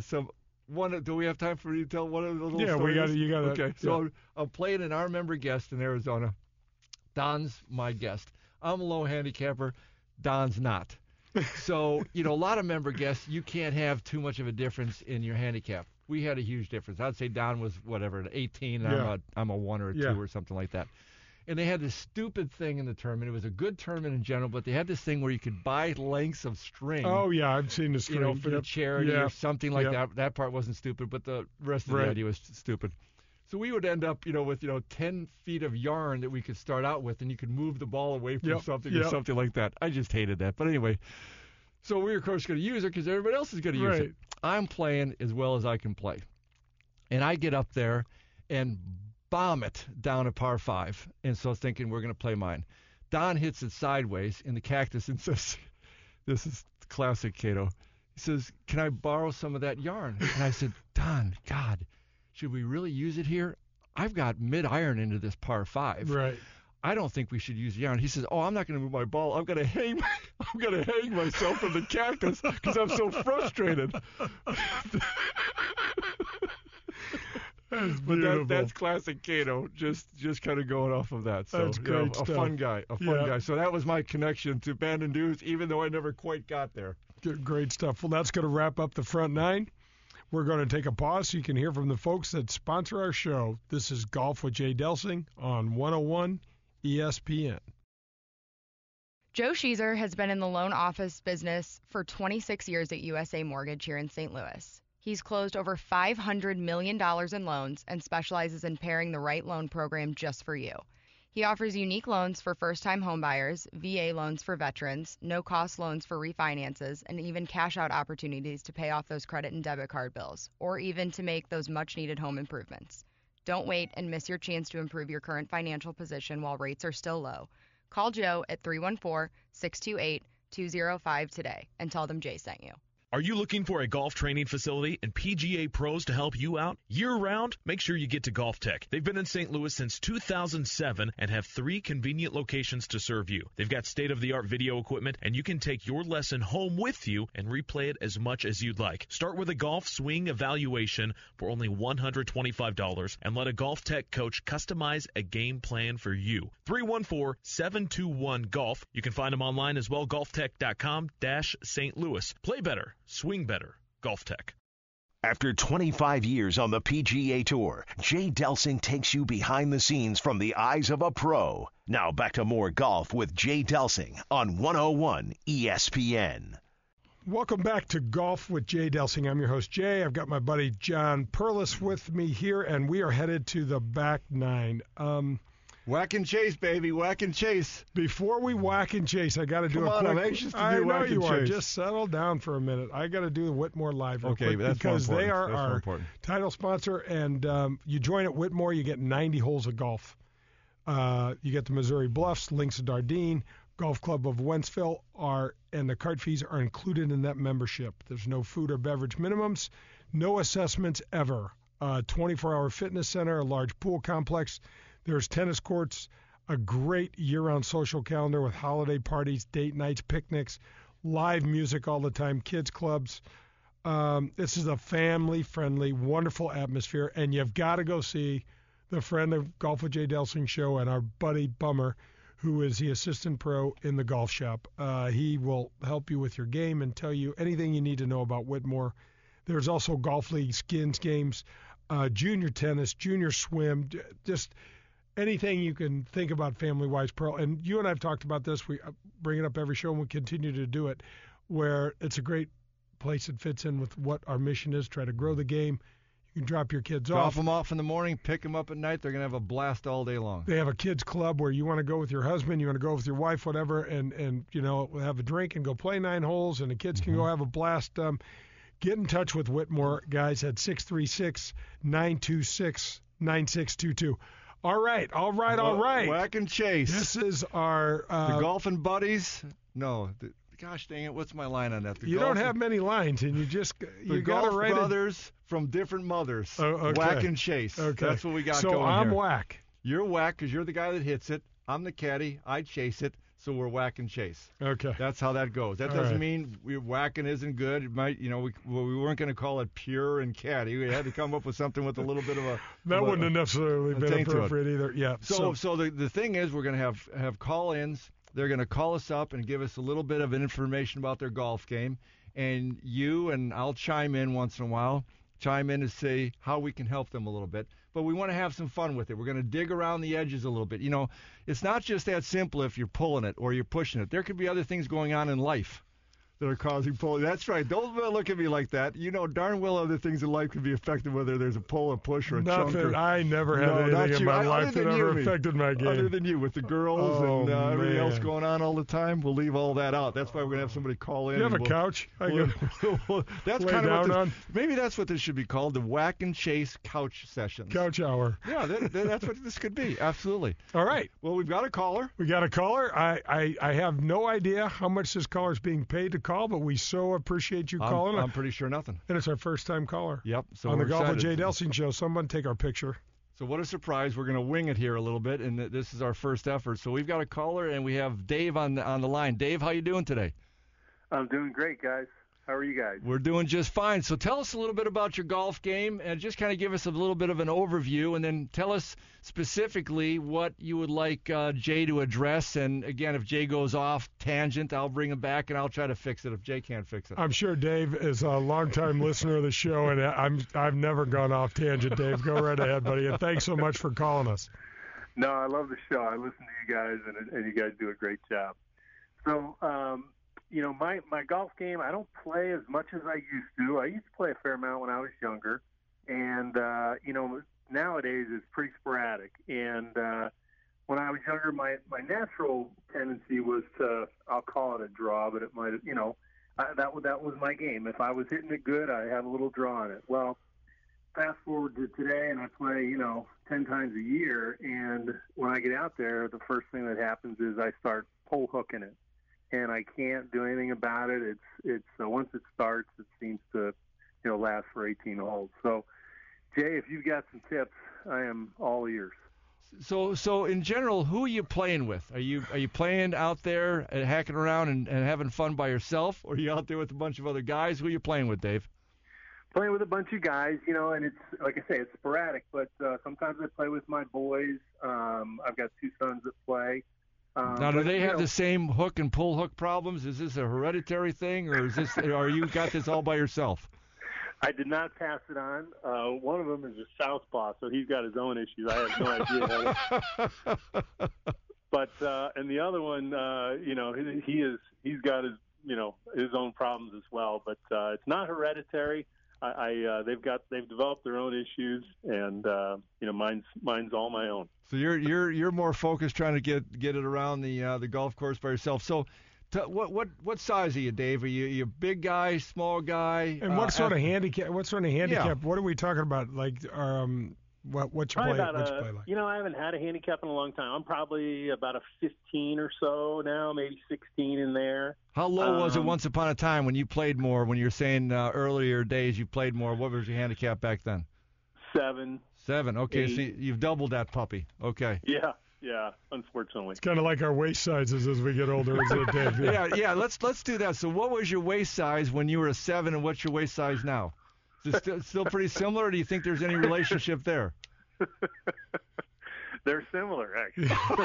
do we have time for you to tell one of the little stories? Yeah, you got it. Okay, so I'm playing an our member guest in Arizona. Don's my guest. I'm a low handicapper. Don's not. So, a lot of member guests, you can't have too much of a difference in your handicap. We had a huge difference. I'd say Don was, an 18, and I'm a 1 or a 2 or something like that. And they had this stupid thing in the tournament. It was a good tournament in general, but they had this thing where you could buy lengths of string. Oh, yeah, I've seen the string. For the charity or something like that. That part wasn't stupid, but the rest of the idea was stupid. So we would end up, with 10 feet of yarn that we could start out with, and you could move the ball away from something or something like that. I just hated that. But anyway, so we were, of course, going to use it because everybody else is going to use it. I'm playing as well as I can play. And I get up there and bomb it down a par 5. And so thinking we're going to play mine. Don hits it sideways in the cactus and says, this is classic Cato. He says, can I borrow some of that yarn? And I said, Don, God, should we really use it here? I've got mid-iron into this par 5. Right. I don't think we should use the iron. He says, I'm not going to move my ball. I'm going to hang myself from the cactus because I'm so frustrated. But that's classic Cato, just kind of going off of that. So, that's great stuff. A fun guy. So that was my connection to Bandon Dunes, even though I never quite got there. Great stuff. Well, that's going to wrap up the front nine. We're going to take a pause so you can hear from the folks that sponsor our show. This is Golf with Jay Delsing on 101 ESPN. Joe Sheezer has been in the loan office business for 26 years at USA Mortgage here in St. Louis. He's closed over $500 million in loans and specializes in pairing the right loan program just for you. He offers unique loans for first-time homebuyers, VA loans for veterans, no-cost loans for refinances, and even cash-out opportunities to pay off those credit and debit card bills, or even to make those much-needed home improvements. Don't wait and miss your chance to improve your current financial position while rates are still low. Call Joe at 314-628-205 today and tell them Jay sent you. Are you looking for a golf training facility and PGA pros to help you out year-round? Make sure you get to Golf Tech. They've been in St. Louis since 2007 and have 3 convenient locations to serve you. They've got state-of-the-art video equipment, and you can take your lesson home with you and replay it as much as you'd like. Start with a golf swing evaluation for only $125 and let a Golf Tech coach customize a game plan for you. 314-721-GOLF. You can find them online as well, golftech.com/St. Louis. Play better. Swing better. Golf Tech. After 25 years on the PGA Tour, Jay Delsing takes you behind the scenes from the eyes of a pro. Now back to more golf with Jay Delsing on 101 ESPN. Welcome back to Golf with Jay Delsing. I'm your host, Jay. I've got my buddy John Perlis with me here, and we are headed to the back nine. Whack and chase, baby. Whack and chase. Before we whack and chase, I got to do a quick... I'm anxious to do I know whack you and are. chase. Just settle down for a minute. I got to do the Whitmore Live real quick that's because more they important. are That's more our important. title sponsor, and you join at Whitmore, you get 90 holes of golf. You get the Missouri Bluffs, Links of Dardenne, Golf Club of Wentzville, and the cart fees are included in that membership. There's no food or beverage minimums, no assessments ever. 24-hour fitness center, a large pool complex. There's tennis courts, a great year-round social calendar with holiday parties, date nights, picnics, live music all the time, kids clubs. This is a family-friendly, wonderful atmosphere, and you've got to go see the friend of Golf with Jay Delsing show and our buddy Bummer, who is the assistant pro in the golf shop. He will help you with your game and tell you anything you need to know about Whitmore. There's also Golf League skins games, junior tennis, junior swim, just anything you can think about family-wise, Pearl. And you and I have talked about this. We bring it up every show, and we continue to do it, where it's a great place that fits in with what our mission is, try to grow the game. You can drop your kids off. Drop them off in the morning, pick them up at night. They're going to have a blast all day long. They have a kids club where you want to go with your husband, you want to go with your wife, whatever, and you know, have a drink and go play 9 holes, and the kids can go have a blast. Get in touch with Whitmore, guys, at 636-926-9622. All right. Whack and chase. This is our... the golfing buddies. No. Gosh dang it, what's my line on that? You don't have many lines, and you got to write brothers from different mothers. Oh, okay. Whack and chase. Okay. That's what we got so going I'm here. whack. You're whack because you're the guy that hits it. I'm the caddy. I chase it. So we're whack and chase. Okay. That's how that goes. That doesn't mean whacking isn't good. It might, we weren't going to call it pure and caddy. We had to come up with something with a little bit of a... That wouldn't have necessarily been appropriate either. Yeah. So the thing is, we're going to have call-ins. They're going to call us up and give us a little bit of information about their golf game. And you and I'll chime in once in a while, to say how we can help them a little bit. But we want to have some fun with it. We're going to dig around the edges a little bit. It's not just that simple if you're pulling it or you're pushing it. There could be other things going on in life that are causing pulling. That's right. Don't look at me like that. Darn well other things in life can be affected, whether there's a pull, a push, or a chunk. I never had anything in my life that ever affected my game. Other than you, with the girls and everything else going on all the time, we'll leave all that out. That's why we're going to have somebody call in. You have a couch? That's kind of maybe that's what this should be called, the Whack and Chase Couch Sessions. Couch Hour. Yeah, that's what this could be. Absolutely. All right. Well, we've got a caller. I have no idea how much this caller is being paid to call, but we so appreciate you calling. I'm pretty sure nothing. And it's our first time caller. Yep. So on the Golf with excited. Jay Delsing show. Someone take our picture. So what a surprise. We're going to wing it here a little bit, and this is our first effort. So we've got a caller, and we have Dave on the line. Dave, how you doing today? I'm doing great, guys. How are you guys? We're doing just fine. So tell us a little bit about your golf game, and just kind of give us a little bit of an overview, and then tell us specifically what you would like Jay to address. And, again, if Jay goes off tangent, I'll bring him back, and I'll try to fix it if Jay can't fix it. I'm sure Dave is a longtime listener of the show, and I've never gone off tangent, Dave. Go right ahead, buddy, and thanks so much for calling us. No, I love the show. I listen to you guys, and you guys do a great job. So, my golf game, I don't play as much as I used to. I used to play a fair amount when I was younger. And, nowadays it's pretty sporadic. And when I was younger, my natural tendency was to, I'll call it a draw, but it might, that was my game. If I was hitting it good, I had a little draw in it. Well, fast forward to today, and I play, 10 times a year. And when I get out there, the first thing that happens is I start pole hooking it. And I can't do anything about it. It's once it starts, it seems to, last for 18 holes. So, Jay, if you've got some tips, I am all ears. So in general, who are you playing with? Are you playing out there and hacking around and having fun by yourself, or are you out there with a bunch of other guys? Who are you playing with, Dave? Playing with a bunch of guys, and it's, like I say, it's sporadic, but sometimes I play with my boys. I've got two sons that play. Now, do they have the same hook and pull hook problems? Is this a hereditary thing, or you got this all by yourself? I did not pass it on. One of them is a southpaw, so he's got his own issues. I have no idea. But and the other one, he's got his his own problems as well. But it's not hereditary. They've developed their own issues, and mine's all my own. So you're more focused trying to get it around the golf course by yourself. So what size are you, Dave? Are you a big guy, small guy? And what sort of handicap? Yeah. What are we talking about? Like what you play? Like? I haven't had a handicap in a long time. I'm probably about a 15 or so now, maybe 16 in there. How low was it once upon a time when you played more? When you were saying earlier days you played more, what was your handicap back then? 7. 7. Okay, 8. so you've doubled that puppy. Okay. Yeah, unfortunately. It's kind of like our waist sizes as we get older, isn't it, Dave? Yeah. Let's do that. So what was your waist size when you were a 7, and what's your waist size now? Is it still pretty similar, or do you think there's any relationship there? They're similar, actually.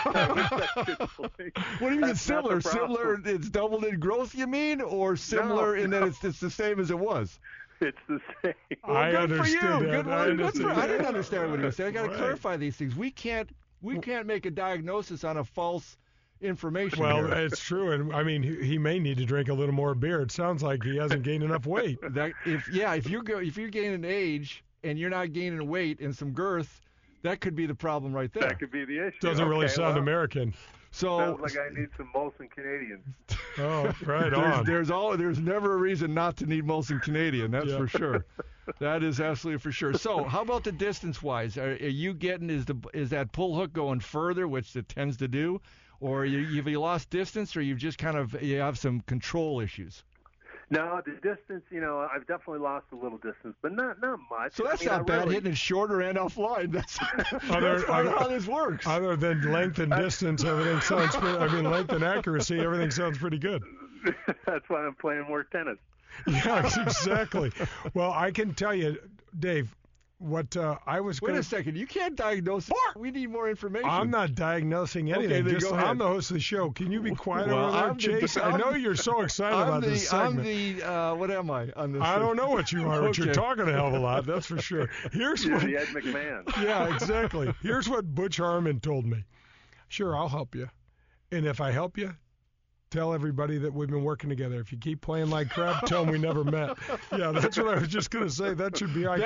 What do you mean similar? Similar, it's doubled in growth, you mean? Or similar in that it's the same as it was? It's the same. Well, I understood that. I didn't understand what you were saying. I got to Right. clarify these things. We can't make a diagnosis on a false information. Well, here. it's true, and I mean he may need to drink a little more beer. It sounds like he hasn't gained enough weight. If you're gaining age and you're not gaining weight and some girth, that could be the problem right there. That could be the issue. Doesn't really sound American. So sounds like I need some Molson Canadians. Oh, right on. There's never a reason not to need Molson Canadian. That's for sure. That is absolutely for sure. So, how about the distance wise? Are you getting is that pull hook going further, which it tends to do, or have you lost distance, or you have some control issues? No, the distance, I've definitely lost a little distance, but not much. So that's not bad, hitting it shorter and offline. That's part of how this works. Other than length and distance, everything sounds length and accuracy, everything sounds pretty good. That's why I'm playing more tennis. Yeah, exactly. Well, I can tell you, Dave, what I was Wait a second. You can't diagnose. We need more information. I'm not diagnosing anything. Okay, go ahead. I'm the host of the show. Can you be quiet over there, Chase? I know you're so excited about this segment. What am I on this? I don't know what you are, but you're talking a hell of a lot, that's for sure. You're the Ed McMahon. Yeah, exactly. Here's what Butch Harmon told me. Sure, I'll help you. And if I help you, tell everybody that we've been working together. If you keep playing like crap, tell them we never met. Yeah, that's what I was just going to say. That should be our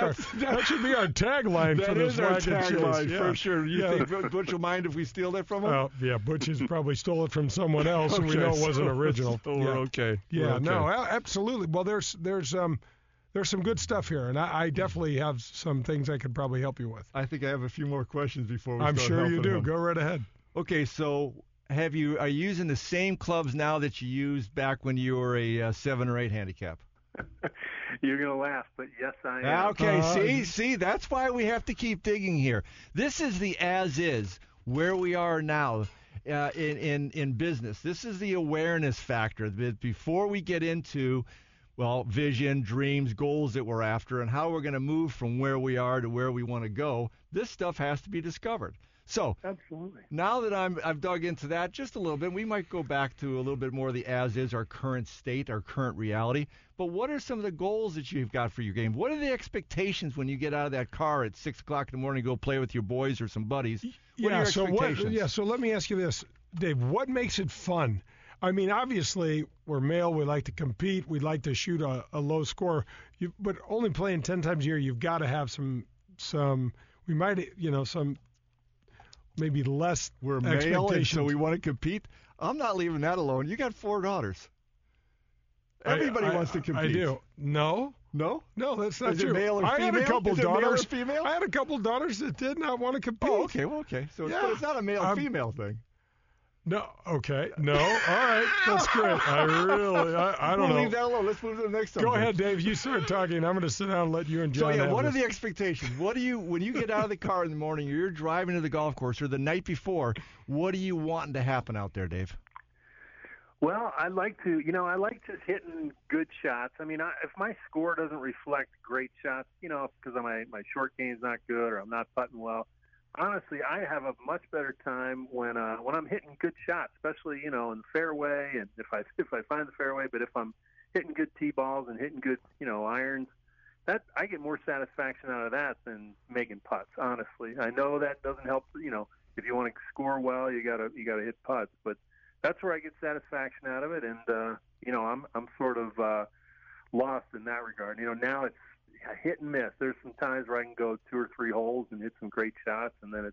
tagline for this wagon tagline for sure. You think Butch will mind if we steal that from him? Oh, yeah, Butch has probably stole it from someone else, and we know it wasn't original. So we're okay. Yeah, no, absolutely. Well, there's some good stuff here, and I definitely have some things I could probably help you with. I think I have a few more questions before we I'm start sure you helping do. him. Go right ahead. Okay, so are you using the same clubs now that you used back when you were a 7 or 8 handicap? You're going to laugh, but yes, I am. Okay, see, that's why we have to keep digging here. This is the as-is, where we are now in business. This is the awareness factor. Before we get into, well, vision, dreams, goals that we're after, and how we're going to move from where we are to where we want to go, this stuff has to be discovered. So absolutely. Now that I've dug into that just a little bit, we might go back to a little bit more of the as-is, our current state, our current reality. But what are some of the goals that you've got for your game? What are the expectations when you get out of that car at 6 o'clock in the morning to go play with your boys or some buddies? What are your expectations? So let me ask you this, Dave. What makes it fun? I mean, obviously, we're male. We like to compete. We like to shoot a low score. But only playing 10 times a year, you've got to have some we might, some maybe less We're male, and so we want to compete. I'm not leaving that alone. You got 4 daughters. Everybody wants to compete. I do. No, that's not true. It male or female? I had a couple daughters. Male or female? I had a couple daughters that did not want to compete. Oh, okay. So it's not a male-female thing. No, okay. No, all right. That's great. I don't know. Leave that alone. Let's move to the next subject. Go ahead, Dave. You start talking. I'm going to sit down and let you and John have what this. are the expectations? When you get out of the car in the morning, or you're driving to the golf course, or the night before, what are you wanting to happen out there, Dave? Well, I like just hitting good shots. I mean, if my score doesn't reflect great shots, because my short game's not good or I'm not putting well, honestly, I have a much better time when I'm hitting good shots, especially in the fairway, and if I find the fairway. But if I'm hitting good tee balls and hitting good irons, that I get more satisfaction out of that than making putts. Honestly, I know that doesn't help. If you want to score well, you gotta hit putts, but that's where I get satisfaction out of it, and I'm sort of lost in that regard. Now it's hit and miss. There's some times where I can go 2 or 3 holes and hit some great shots, and then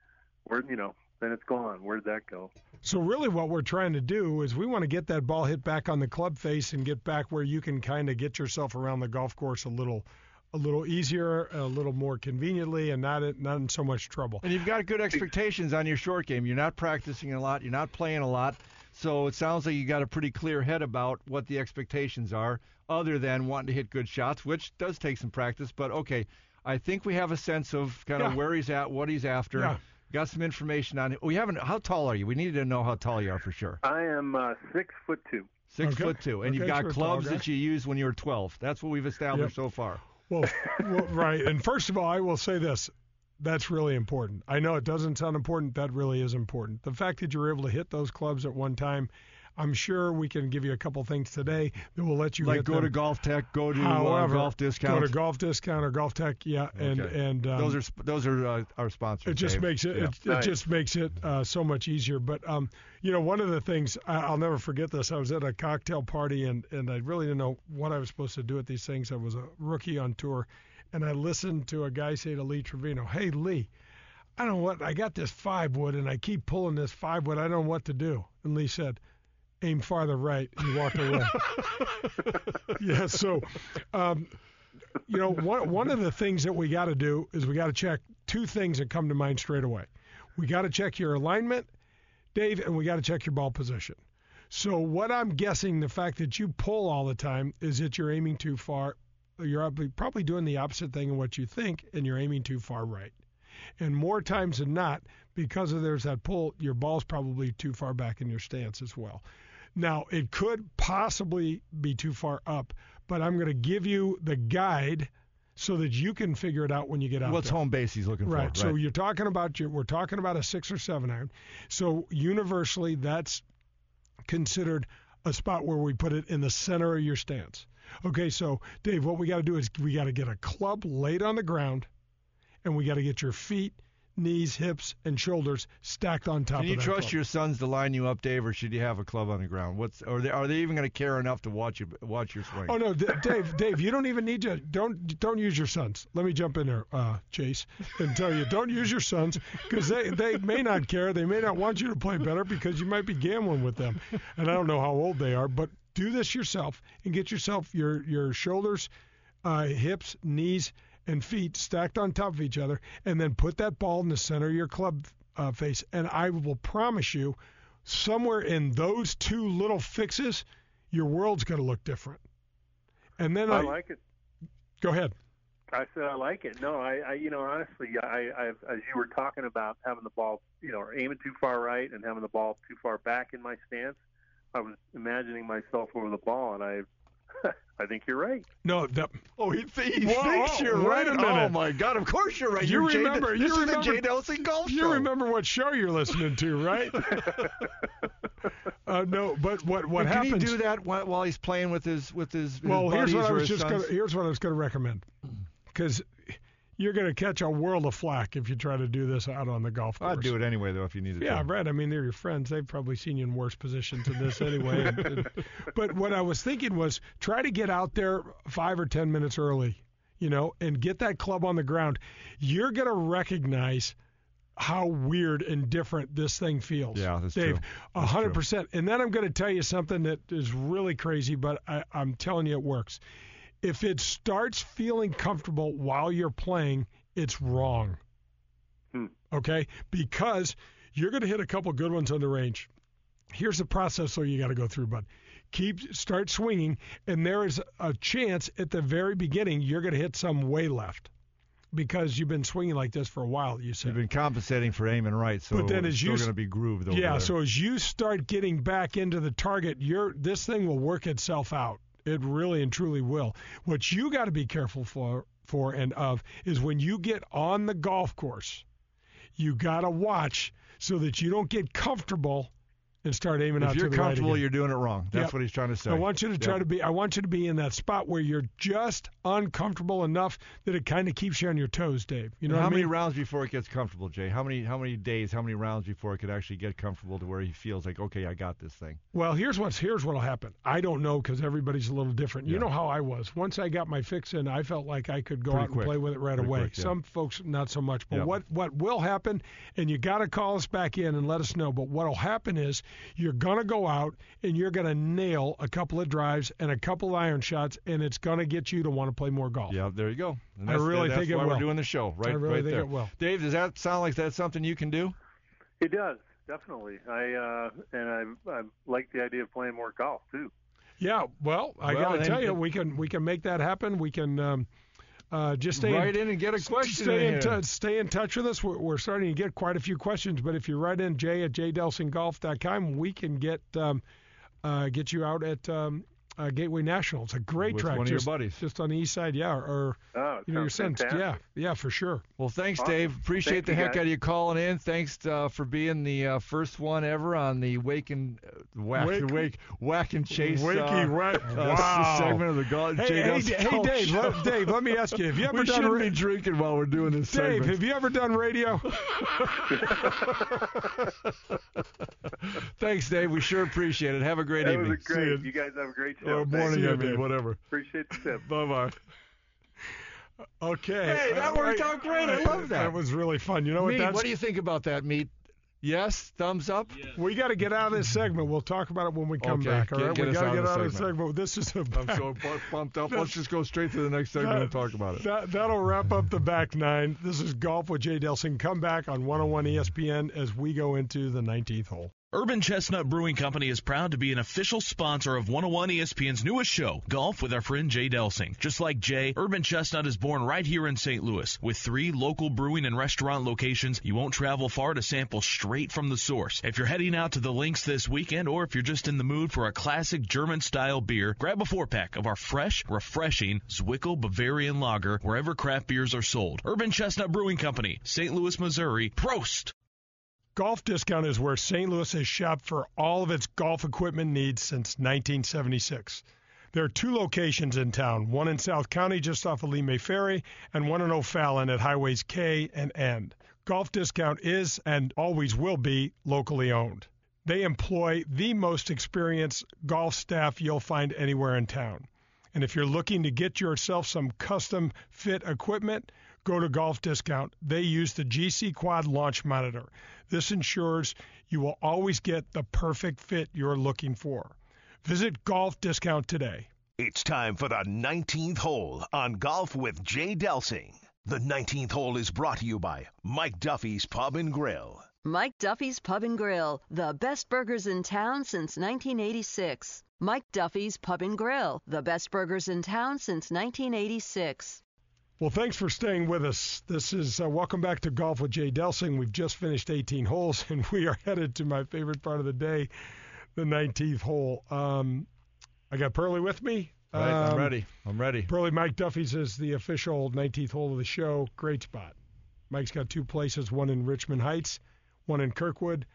it's gone. Where'd that go? So really what we're trying to do is we want to get that ball hit back on the club face and get back where you can kind of get yourself around the golf course a little easier, a little more conveniently, and not in so much trouble. And you've got good expectations on your short game. You're not practicing a lot. You're not playing a lot. So it sounds like you got a pretty clear head about what the expectations are, other than wanting to hit good shots, which does take some practice. But, okay, I think we have a sense of kind of where he's at, what he's after. Yeah. Got some information on it. How tall are you? We need to know how tall you are for sure. I am 6'2". 6'2", and you've got clubs that you used when you were 12. That's what we've established so far. Well, right. And first of all, I will say this. That's really important. I know it doesn't sound important. That really is important. The fact that you're able to hit those clubs at one time, I'm sure we can give you a couple things today that will let you hit them. Go to Golf Tech, go to Golf Discount. Go to Golf Discount or Golf Tech, yeah. Okay. And those are our sponsors. It just makes it just makes it so much easier. But one of the things I'll never forget this. I was at a cocktail party and I really didn't know what I was supposed to do at these things. I was a rookie on tour, and I listened to a guy say to Lee Trevino, "Hey Lee, I don't know what I got this 5-wood and I keep pulling this 5-wood. I don't know what to do." And Lee said, "Aim farther right," and he walked away. Yeah, so, one of the things that we got to do is we got to check 2 things that come to mind straight away. We got to check your alignment, Dave, and we got to check your ball position. So what I'm guessing, the fact that you pull all the time is that you're aiming too far. You're probably doing the opposite thing of what you think, and you're aiming too far right. And more times than not, because there's that pull, your ball's probably too far back in your stance as well. Now, it could possibly be too far up, but I'm going to give you the guide so that you can figure it out when you get out What's there. Home base he's looking for. Right. So we're talking about a 6 or 7 iron. So universally, that's considered a spot where we put it in the center of your stance. Okay, so Dave, what we got to do is we got to get a club laid on the ground, and we got to get your feet, knees, hips, and shoulders stacked on top of that. Can you trust club. your sons to line you up, Dave, or should you have a club on the ground? Are they even going to care enough to watch your swing? Oh no, Dave, you don't even need to. Don't use your sons. Let me jump in there, Chase, and tell you, don't use your sons because they may not care. They may not want you to play better because you might be gambling with them, and I don't know how old they are, but do this yourself and get yourself your shoulders, hips, knees, and feet stacked on top of each other, and then put that ball in the center of your club face. And I will promise you, somewhere in those 2 little fixes, your world's going to look different. And then I like it. Go ahead. I said I like it. No, I honestly, as you were talking about having the ball, or aiming too far right and having the ball too far back in my stance, I was imagining myself over the ball, and I think you're right. No, he thinks you're right. Wait a minute. Oh my God! Of course you're right. This is the Jay Delsing Golf Show. You remember what show you're listening to, right? No, but what happens? Can he do that while he's playing with his buddies here's what I was going to recommend, because you're going to catch a world of flack if you try to do this out on the golf course. I'd do it anyway, though, if you needed to. Yeah, right. I mean, they're your friends. They've probably seen you in worse positions than this anyway. But what I was thinking was try to get out there 5 or 10 minutes early, and get that club on the ground. You're going to recognize how weird and different this thing feels. Yeah, that's Dave, true. 100%. And then I'm going to tell you something that is really crazy, but I'm telling you it works. If it starts feeling comfortable while you're playing, it's wrong. Okay? Because you're going to hit a couple good ones on the range. Here's the process you got to go through, bud. Start swinging, and there is a chance at the very beginning you're going to hit some way left because you've been swinging like this for a while, you said. You've been compensating for aiming right, so but then it's still going to be grooved over there. So as you start getting back into the target, this thing will work itself out. It really and truly will. What you got to be careful for is when you get on the golf course, you got to watch so that you don't get comfortable and start aiming out to the right. If you're comfortable, you're doing it wrong. That's what he's trying to say. I want you to I want you to be in that spot where you're just uncomfortable enough that it kind of keeps you on your toes, Dave. You know how what I mean? many rounds before it gets comfortable, Jay? How many days? How many rounds before it could actually get comfortable to where he feels like, okay, I got this thing? Well, here's what'll happen. I don't know because everybody's a little different. You know how I was. Once I got my fix in, I felt like I could go out and play with it right away. Some folks not so much. But what will happen? And you got to call us back in and let us know. But what'll happen is you're gonna go out and you're going to nail a couple of drives and a couple of iron shots, and it's going to get you to want to play more golf. Yeah, there you go. And I really think it will. That's why we're doing the show, right? I really think there. it will. Dave, does that sound like that's something you can do? It does, definitely. I like the idea of playing more golf too. Yeah, well, I got to tell you, we can make that happen. We can. Just stay in and get a question. Stay in touch with us. We're starting to get quite a few questions, but if you write in jay@jdelsinggolf.com, we can get you out at Gateway National. It's a great track. One of your buddies. Just on the east side, or your son's. Yeah, for sure. Well, thanks, Dave. Appreciate the heck out of you calling in. Thanks for being the first one ever on the Whack and Chase segment of the golf. Hey, Dave, let me ask you: have you ever done? We shouldn't be drinking while we're doing this segment. Dave, have you ever done radio? Thanks, Dave. We sure appreciate it. Have a great evening. That was great. You guys have a great show. Or morning, whatever. Appreciate the tip. Bye-bye. Okay. Hey, that worked out great. I love that. That was really fun. You know what do you think about that, Meat? Yes? Thumbs up? Yes. We got to get out of this segment. We'll talk about it when we come back. All right? We got to get out of the segment. This is I'm so pumped up. Let's just go straight to the next segment and talk about it. That'll wrap up the back nine. This is Golf with Jay Delsing. Come back on 101 ESPN as we go into the 19th hole. Urban Chestnut Brewing Company is proud to be an official sponsor of 101 ESPN's newest show, Golf with our friend Jay Delsing. Just like Jay, Urban Chestnut is born right here in St. Louis. With 3 local brewing and restaurant locations, you won't travel far to sample straight from the source. If you're heading out to the links this weekend, or if you're just in the mood for a classic German-style beer, grab a 4-pack of our fresh, refreshing Zwickel Bavarian Lager wherever craft beers are sold. Urban Chestnut Brewing Company, St. Louis, Missouri. Prost! Golf Discount is where St. Louis has shopped for all of its golf equipment needs since 1976. There are 2 locations in town, one in South County just off of Lee May Ferry, and one in O'Fallon at Highways K and N. Golf Discount is and always will be locally owned. They employ the most experienced golf staff you'll find anywhere in town. And if you're looking to get yourself some custom fit equipment, go to Golf Discount. They use the GC Quad launch monitor. This ensures you will always get the perfect fit you're looking for. Visit Golf Discount today. It's time for the 19th hole on Golf with Jay Delsing. The 19th hole is brought to you by Mike Duffy's Pub and Grill. Mike Duffy's Pub and Grill, the best burgers in town since 1986. Mike Duffy's Pub and Grill, the best burgers in town since 1986. Well, thanks for staying with us. This is Welcome Back to Golf with Jay Delsing. We've just finished 18 holes, and we are headed to my favorite part of the day, the 19th hole. I got Pearly with me. Right, I'm ready. Pearly, Mike Duffy's is the official 19th hole of the show. Great spot. Mike's got two places, one in Richmond Heights, one in Kirkwood.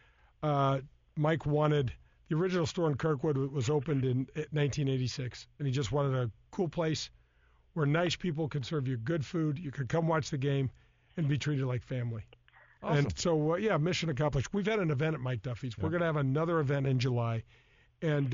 Mike wanted the original store in Kirkwood was opened in 1986, and he just wanted a cool place where nice people could serve you good food. You could come watch the game and be treated like family. Awesome. And so, mission accomplished. We've had an event at Mike Duffy's. Yeah. We're going to have another event in July. And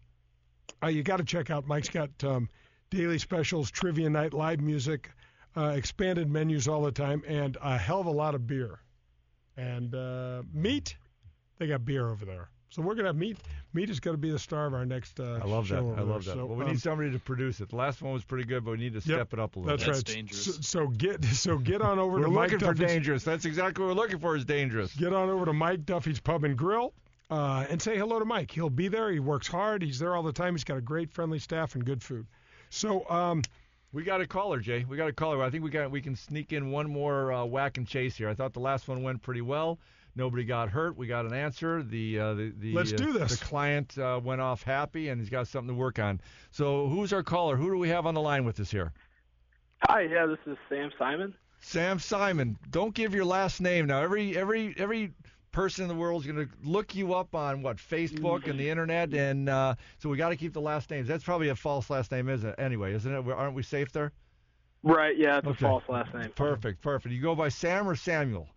you got to check out. Mike's got daily specials, trivia night, live music, expanded menus all the time, and a hell of a lot of beer. And meat, they got beer over there. So we're going to have meat. Meat is going to be the star of our next I love show. I love that. So, well, we need somebody to produce it. The last one was pretty good, but we need to step it up a little bit. That's right. Dangerous. So get on over to Mike Duffy's. We're looking for dangerous. That's exactly what we're looking for is dangerous. Get on over to Mike Duffy's Pub and Grill and say hello to Mike. He'll be there. He works hard. He's there all the time. He's got a great, friendly staff and good food. So we got a caller, Jay. We got a caller. I think we can sneak in one more whack and chase here. I thought the last one went pretty well. Nobody got hurt. We got an answer. Let's do this. The client went off happy, and he's got something to work on. So who's our caller? Who do we have on the line with us here? Hi, this is Sam Simon. Sam Simon. Don't give your last name now. Every person in the world is going to look you up on Facebook and the internet, and so we got to keep the last names. That's probably a false last name, isn't it? Aren't we safe there? Right. Yeah, it's a false last name. Perfect. You go by Sam or Samuel?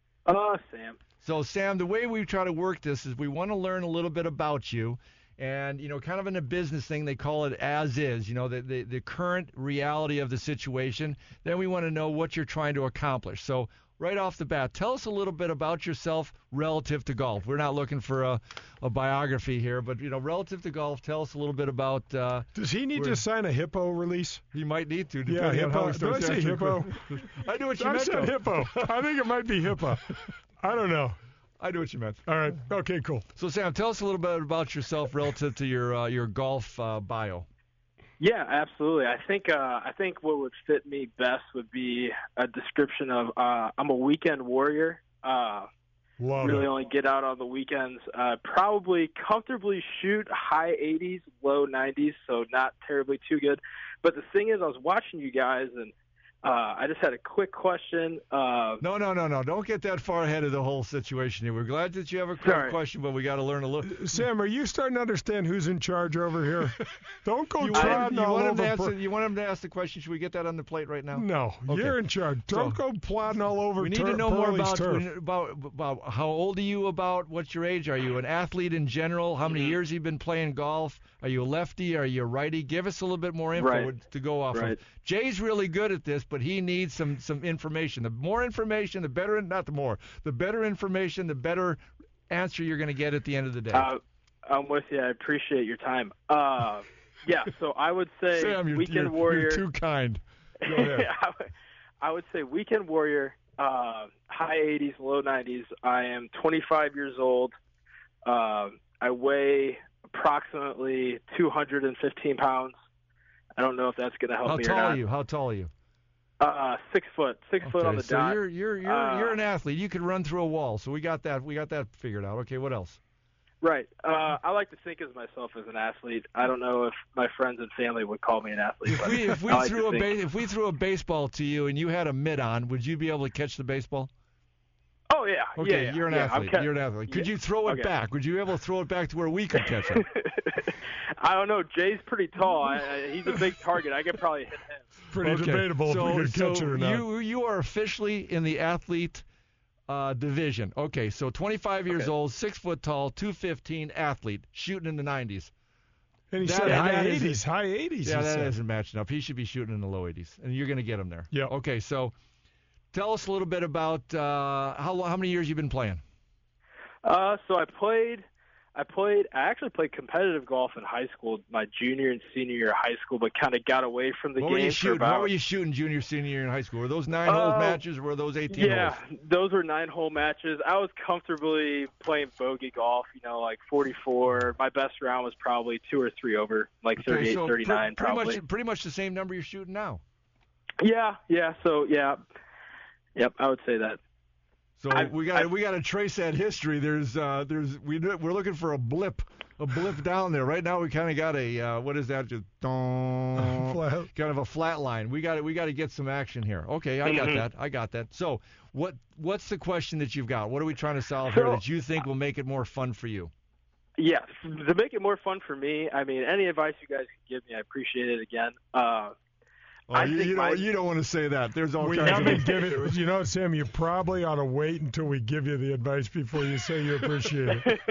Sam. So, Sam, the way we try to work this is we want to learn a little bit about you. And, kind of in a business thing, they call it as is, the current reality of the situation. Then we want to know what you're trying to accomplish. So, right off the bat, tell us a little bit about yourself relative to golf. We're not looking for a biography here, but, relative to golf, tell us a little bit about... Does he need to sign a HIPPO release? He might need to. Yeah, HIPPO. Did I say HIPPO? I knew what you I meant. said HIPPO. I think it might be HIPAA. I don't know. I knew what you meant. All right. Okay, cool. So, Sam, tell us a little bit about yourself relative to your golf bio. Yeah, absolutely. I think what would fit me best would be a description of I'm a weekend warrior. Really only get out on the weekends. Probably comfortably shoot high 80s, low 90s, so not terribly too good. But the thing is, I was watching you guys, and I just had a quick question. No. Don't get that far ahead of the whole situation here. We're glad that you have a quick question, but we got to learn a little. Sam, are you starting to understand who's in charge over here? Don't go trotting all over. You want him to ask the question? Should we get that on the plate right now? No, okay. You're in charge. Don't go plodding all over. We need to know more about how old are you? About what's your age? Are you an athlete in general? How many years have you been playing golf? Are you a lefty? Are you a righty? Give us a little bit more info to go off of. Jay's really good at this, but he needs some information. The more information, the better. Not the more. The better information, the better answer you're going to get at the end of the day. I'm with you. I appreciate your time. So I would say Sam, weekend warrior. You're too kind. Go ahead. I would say weekend warrior, high 80s, low 90s. I am 25 years old. I weigh approximately 215 pounds. I don't know if that's going to help me or not. How tall are you? 6 foot. 6 foot on the dot. So you're an athlete. You could run through a wall. So we got that figured out. Okay, what else? Right. I like to think of myself as an athlete. I don't know if my friends and family would call me an athlete. If we threw a baseball to you and you had a mitt on, would you be able to catch the baseball? Oh yeah. Okay, yeah, you're an athlete. You're an athlete. Could you throw it back? Would you be able to throw it back to where we could catch it? I don't know. Jay's pretty tall. He's a big target. I could probably hit him. Pretty debatable if we could catch it or not. You are officially in the athlete division. Okay, so 25 years old, 6 foot tall, 215, athlete, shooting in the 90s. And he said high 80s. High 80s. Yeah, that isn't matching up. He should be shooting in the low 80s, and you're going to get him there. Yeah. Okay, so tell us a little bit about how many years you've been playing. So I actually played competitive golf in high school, my junior and senior year of high school, but kind of got away from the game. What were you shooting junior, senior year in high school? Were those 9-hole matches or were those 18 holes? Yeah, those were 9-hole matches. I was comfortably playing bogey golf, like 44. My best round was probably 2 or 3 over, like 38, 39 probably. Pretty much the same number you're shooting now. Yeah. So, yeah. Yep, I would say that. So we got to trace that history. We're looking for a blip down there. Right now we kind of got a what is that? Just kind of a flat line. We got to get some action here. Okay, I got that. So what's the question that you've got? What are we trying to solve here that you think will make it more fun for you? Yeah, to make it more fun for me, I mean, any advice you guys can give me, I appreciate it again. You don't want to say that. There's all kinds of Sam, you probably ought to wait until we give you the advice before you say you appreciate it.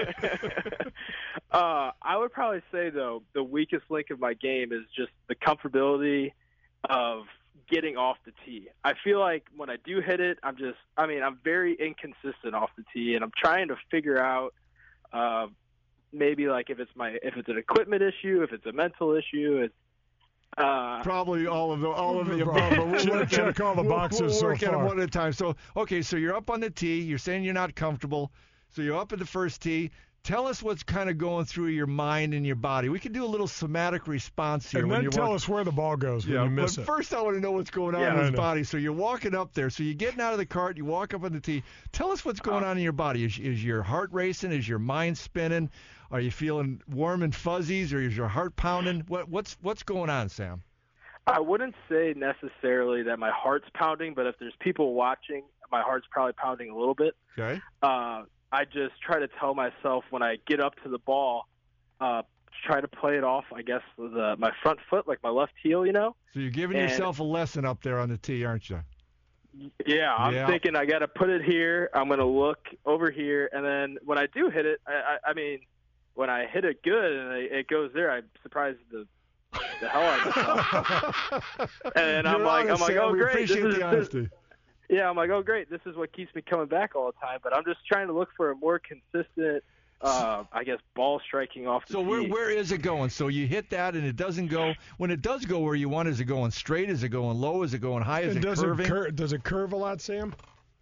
I would probably say, though, the weakest link of my game is just the comfortability of getting off the tee. I feel like when I do hit it, I'm very inconsistent off the tee, and I'm trying to figure out maybe like if it's an equipment issue, if it's a mental issue. Probably all of the above. But we'll check all the boxes. We'll work at them one at a time. So you're up on the tee. You're saying you're not comfortable. So you're up at the first tee. Tell us what's kind of going through your mind and your body. We can do a little somatic response here. And then tell us where the ball goes when you miss it. First, I want to know what's going on in his body. So you're walking up there. So you're getting out of the cart. You walk up on the tee. Tell us what's going on in your body. Is your heart racing? Is your mind spinning? Are you feeling warm and fuzzies, or is your heart pounding? What's going on, Sam? I wouldn't say necessarily that my heart's pounding, but if there's people watching, my heart's probably pounding a little bit. Okay. I just try to tell myself when I get up to the ball, try to play it off, I guess, with my front foot, like my left heel, So you're giving yourself a lesson up there on the tee, aren't you? Yeah, I'm thinking I got to put it here. I'm going to look over here, and then when I do hit it, I mean, when I hit it good and it goes there, I'm surprised the hell out of myself. And I'm like, oh, great. Appreciate the honesty. Yeah, I'm like, oh, great. This is what keeps me coming back all the time. But I'm just trying to look for a more consistent, I guess, ball striking off the tee. So where is it going? So you hit that and it doesn't go. When it does go where you want, is it going straight? Is it going low? Is it going high? Is it curving? Does it curve a lot, Sam?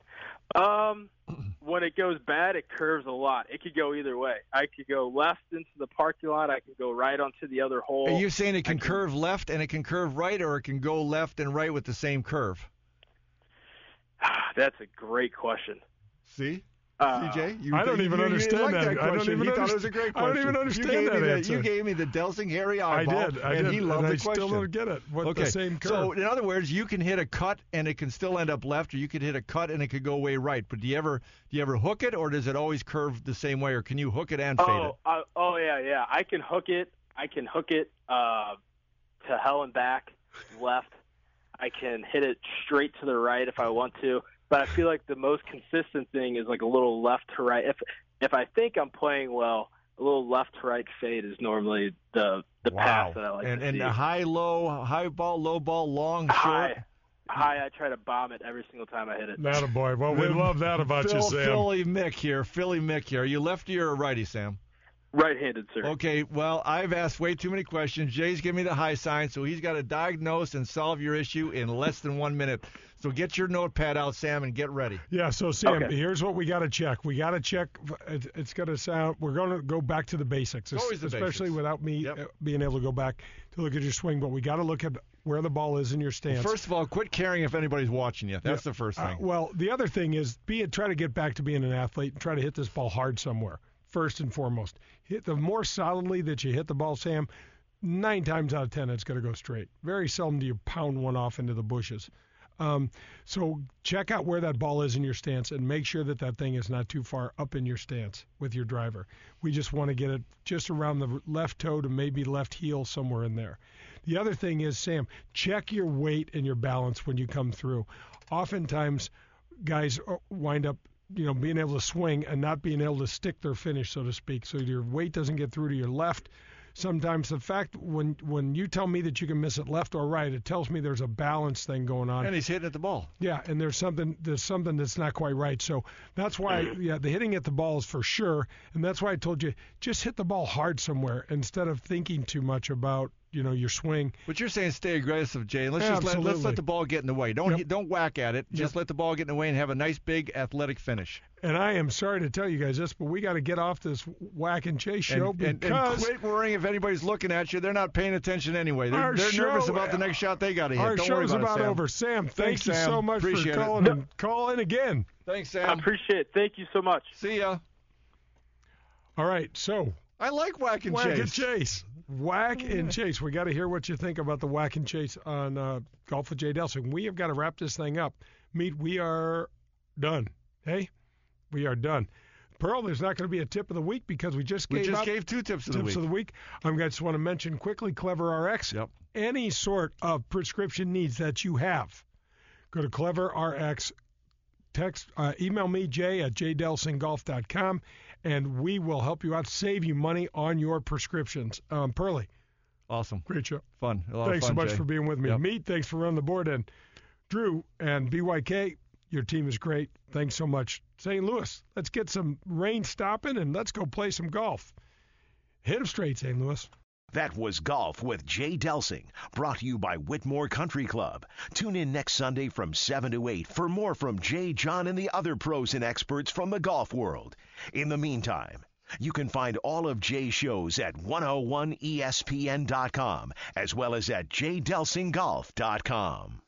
When it goes bad, it curves a lot. It could go either way. I could go left into the parking lot. I could go right onto the other hole. Are you saying it can curve left and it can curve right, or it can go left and right with the same curve? That's a great question. See? CJ? I don't even understand that. I don't even he thought it was a great question. I don't even understand that answer. You gave me the Delsing Harry eyeball. I did. He loved the question. I still don't get it. The same curve? So, in other words, you can hit a cut and it can still end up left, or you could hit a cut and it could go way right. But do you ever hook it, or does it always curve the same way, or can you hook it and fade it? Yeah. I can hook it. To hell and back, left. I can hit it straight to the right if I want to. But I feel like the most consistent thing is like a little left to right. If I think I'm playing well, a little left to right fade is normally the path that I like to see. And high, low, high ball, low ball, long, short? High, I try to bomb it every single time I hit it. Attaboy. Well, we love that about you, Sam. Philly Mick here. Are you lefty or a righty, Sam? Right-handed, sir. Okay, well, I've asked way too many questions. Jay's giving me the high sign, so he's got to diagnose and solve your issue in less than 1 minute. So get your notepad out, Sam, and get ready. Yeah, so, Sam, Here's what we got to check. We got to check. It's going to sound – we're going to go back to the basics, especially without me being able to go back to look at your swing. But we got to look at where the ball is in your stance. Well, first of all, quit caring if anybody's watching you. That's the first thing. Well, the other thing is try to get back to being an athlete and try to hit this ball hard somewhere. First and foremost, the more solidly that you hit the ball, Sam, 9 times out of 10 it's going to go straight. Very seldom do you pound one off into the bushes. So check out where that ball is in your stance and make sure that thing is not too far up in your stance with your driver. We just want to get it just around the left toe to maybe left heel, somewhere in there. The other thing is, Sam, check your weight and your balance when you come through. Oftentimes, guys wind up being able to swing and not being able to stick their finish, so to speak. So your weight doesn't get through to your left. sometimes the fact when you tell me that you can miss it left or right, it tells me there's a balance thing going on. And he's hitting at the ball. Yeah, and there's something that's not quite right. So that's why, the hitting at the ball is for sure, and that's why I told you just hit the ball hard somewhere instead of thinking too much about your swing. But you're saying stay aggressive, Jay. Let's let the ball get in the way. Don't whack at it. Just let the ball get in the way and have a nice big athletic finish. And I am sorry to tell you guys this, but we got to get off this whack and chase show and quit worrying if anybody's looking at you. They're not paying attention anyway. They're nervous about the next shot they got to hit. Our show's about over. Sam, thanks you so much for calling and call in again. Thanks, Sam. I appreciate it. Thank you so much. See ya. All right, so I like whack and chase. Whack and chase. We got to hear what you think about the whack and chase on Golf with Jay Delsing. We have got to wrap this thing up. We are done. Hey, we are done. Pearl, there's not going to be a tip of the week because we just gave 2 tips of the week. I just want to mention quickly CleverRx. Yep. Any sort of prescription needs that you have, go to CleverRx. Email me, jay@jdelsinggolf.com, and we will help you out, save you money on your prescriptions. Pearly. Awesome. Great show. Fun. Thanks so much Jay. for being with me. Yep. Meet, thanks for running the board. And Drew and BYK, your team is great. Thanks so much. St. Louis, let's get some rain stopping and let's go play some golf. Hit 'em straight, St. Louis. That was Golf with Jay Delsing, brought to you by Whitmore Country Club. Tune in next Sunday from 7 to 8 for more from Jay, John, and the other pros and experts from the golf world. In the meantime, you can find all of Jay's shows at 101ESPN.com as well as at jdelsinggolf.com.